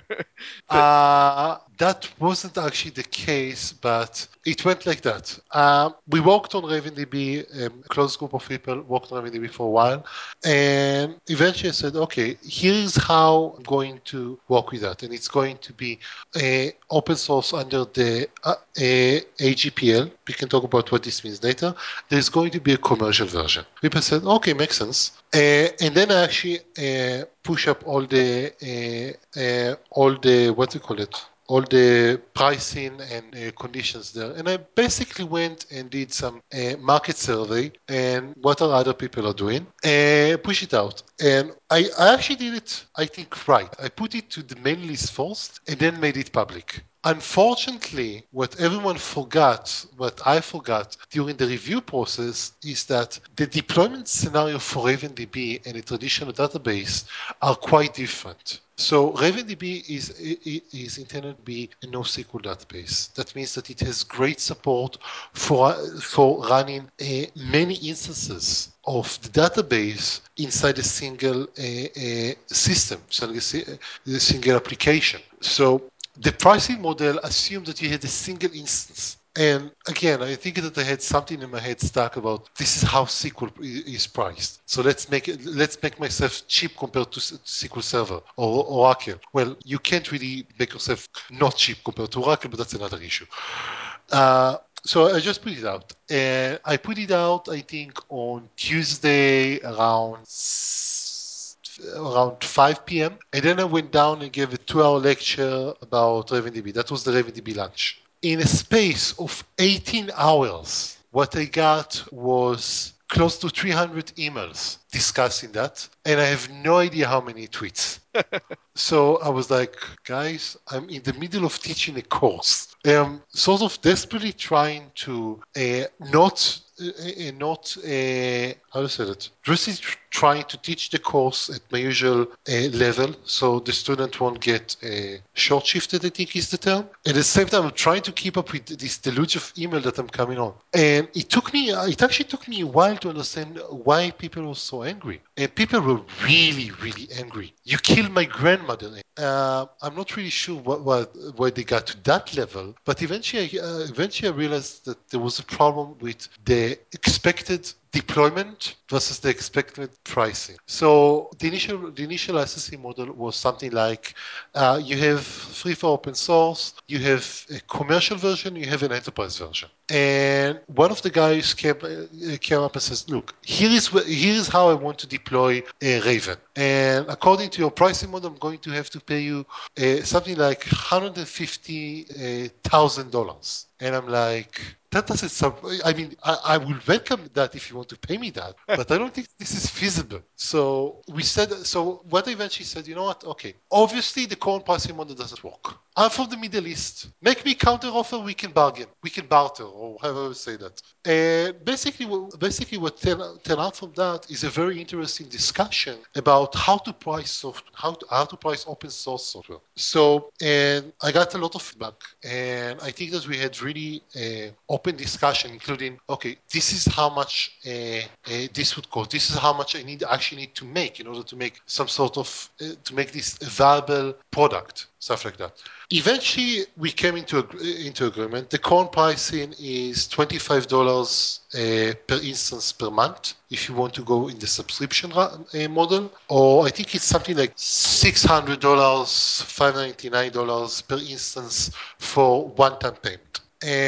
But Uh, that wasn't actually the case, but it went like that. Um, we worked on RavenDB, um, a close group of people worked on RavenDB for a while, and eventually I said, okay, here's how I'm going to work with that, and it's going to be uh, open source under the uh, uh, A G P L. We can talk about what this means later. There's going to be a commercial version. People said, okay, makes sense. Uh, and then I actually uh, push up all the uh, uh, all the what do you call it? All the pricing and uh, conditions there. And I basically went and did some uh, market survey and what are other people are doing and push it out. And I, I actually did it, I think, right. I put it to the main list first and then made it public. Unfortunately, what everyone forgot, what I forgot during the review process, is that the deployment scenario for RavenDB and a traditional database are quite different. So RavenDB is, is intended to be a NoSQL database. That means that it has great support for, for running uh, many instances of the database inside a single uh, uh, system, so a single application. So the pricing model assumed that you had a single instance. And again, I think that I had something in my head stuck about this is how S Q L is priced. So let's make it, let's make myself cheap compared to S Q L Server or Oracle. Well, you can't really make yourself not cheap compared to Oracle, but that's another issue. Uh, so I just put it out. And I put it out, I think, on Tuesday around around five p m. And then I went down and gave a two-hour lecture about RavenDB. That was the RavenDB lunch. In a space of eighteen hours, what I got was close to three hundred emails discussing that, and I have no idea how many tweets. So I was like, guys, I'm in the middle of teaching a course. I'm sort of desperately trying to uh, not, uh, uh, not, uh, how to say that? Just tr- trying to teach the course at my usual uh, level, so the student won't get uh, short shifted. I think is the term. At the same time, I'm trying to keep up with this deluge of email that I'm coming on, and it took me. uh, It actually took me a while to understand why people were so angry, and people were really, really angry. You killed my grandmother. Uh, I'm not really sure what, what why they got to that level, but eventually, uh, eventually I realized that there was a problem with the expected deployment versus the expected pricing. So the initial the initial licensing model was something like uh, you have free for open source, you have a commercial version, you have an enterprise version. And one of the guys came, uh, came up and says, look, here is wh- here is how I want to deploy a Raven. And according to your pricing model, I'm going to have to pay you uh, something like one hundred fifty thousand dollars. And I'm like, that doesn't sound, I mean, I, I will welcome that if you want to pay me that, but I don't think this is feasible. So we said, so what I eventually said, you know what? Okay, obviously the current pricing model doesn't work. I'm from the Middle East. Make me counter offer, we can bargain. We can barter, or however you say that. And basically, what- basically what turned turn out from that is a very interesting discussion about how to price software, how to, how to price open source software. So, and I got a lot of feedback, and I think that we had really uh, open discussion, including, okay, this is how much uh, uh, this would cost. This is how much I need actually need to make in order to make some sort of uh, to make this a viable product, stuff like that. Eventually, we came into ag- into agreement. The current pricing is twenty-five dollars uh, per instance per month if you want to go in the subscription ra- uh, model, or I think it's something like six hundred dollars, five hundred ninety-nine dollars per instance for one-time payment.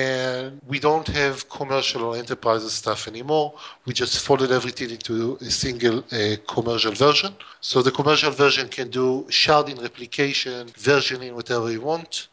And we don't have commercial or enterprise stuff anymore. We just folded everything into a single uh, commercial version. So the commercial version can do sharding, replication, versioning, whatever you want.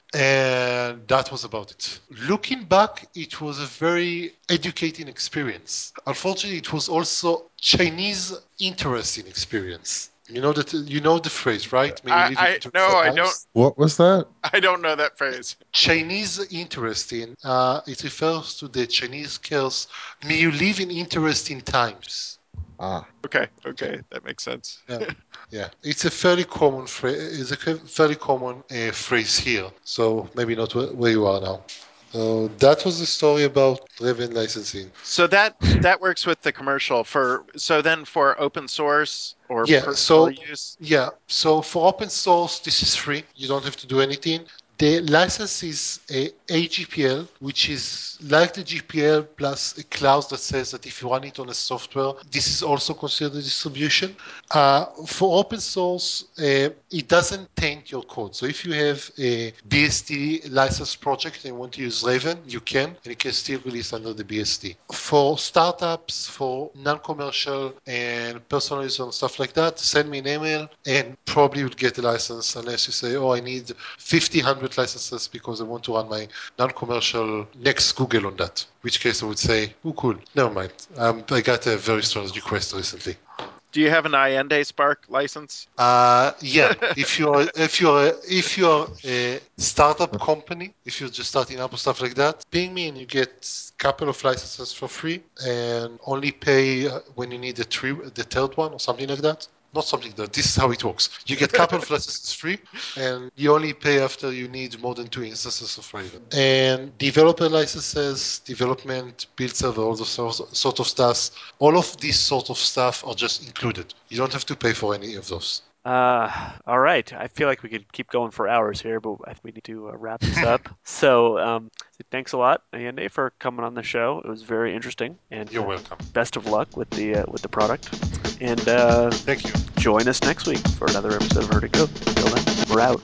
And that was about it. Looking back, it was a very educating experience. Unfortunately, it was also Chinese interesting experience. You know that you know the phrase, right? May you I, live in I no, interesting I don't. times. What was that? I don't know that phrase. Chinese interesting. Uh, it refers to the Chinese curse. May you live in interesting times. Ah, Okay, okay, that makes sense. Yeah, yeah. It's a fairly common phrase. It's a ca- fairly common uh, phrase here. So maybe not where, where you are now. So that was the story about Raven licensing. So that that works with the commercial for. So then for open source or Yeah. personal So use. yeah. So for open source, this is free. You don't have to do anything. The license is a AGPL, which is like the G P L plus a clause that says that if you run it on a software, this is also considered a distribution. Uh, for open source, uh, it doesn't taint your code. So if you have a B S D license project and you want to use Raven, you can, and you can still release under the B S D. For startups, for non-commercial and personal use and stuff like that, send me an email and probably you'll get a license unless you say, oh, I need fifty, one hundred licenses because I want to run my non-commercial next Google on that. In which case I would say, oh, cool. Never mind. Um, I got a very strong request recently. Do you have an Allende Spark license? Uh, yeah. If you're if you're if you're a startup company, if you're just starting up or stuff like that, ping me and you get a couple of licenses for free, and only pay uh, when you need the three, the third one or something like that. Not something that this is how it works. You get a couple of licenses free, and you only pay after you need more than two instances of Raven. And developer licenses, development, build server, all those sort sort of stuff. All of these sort of stuff are just included. You don't have to pay for any of those. Uh, all right. I feel like we could keep going for hours here, but I think we need to uh, wrap this up. So, um, thanks a lot, Ayende, for coming on the show. It was very interesting, and You're uh, welcome. best of luck with the uh, with the product. And uh, Thank you. join us next week for another episode of Herd and Code. Until then, we're out.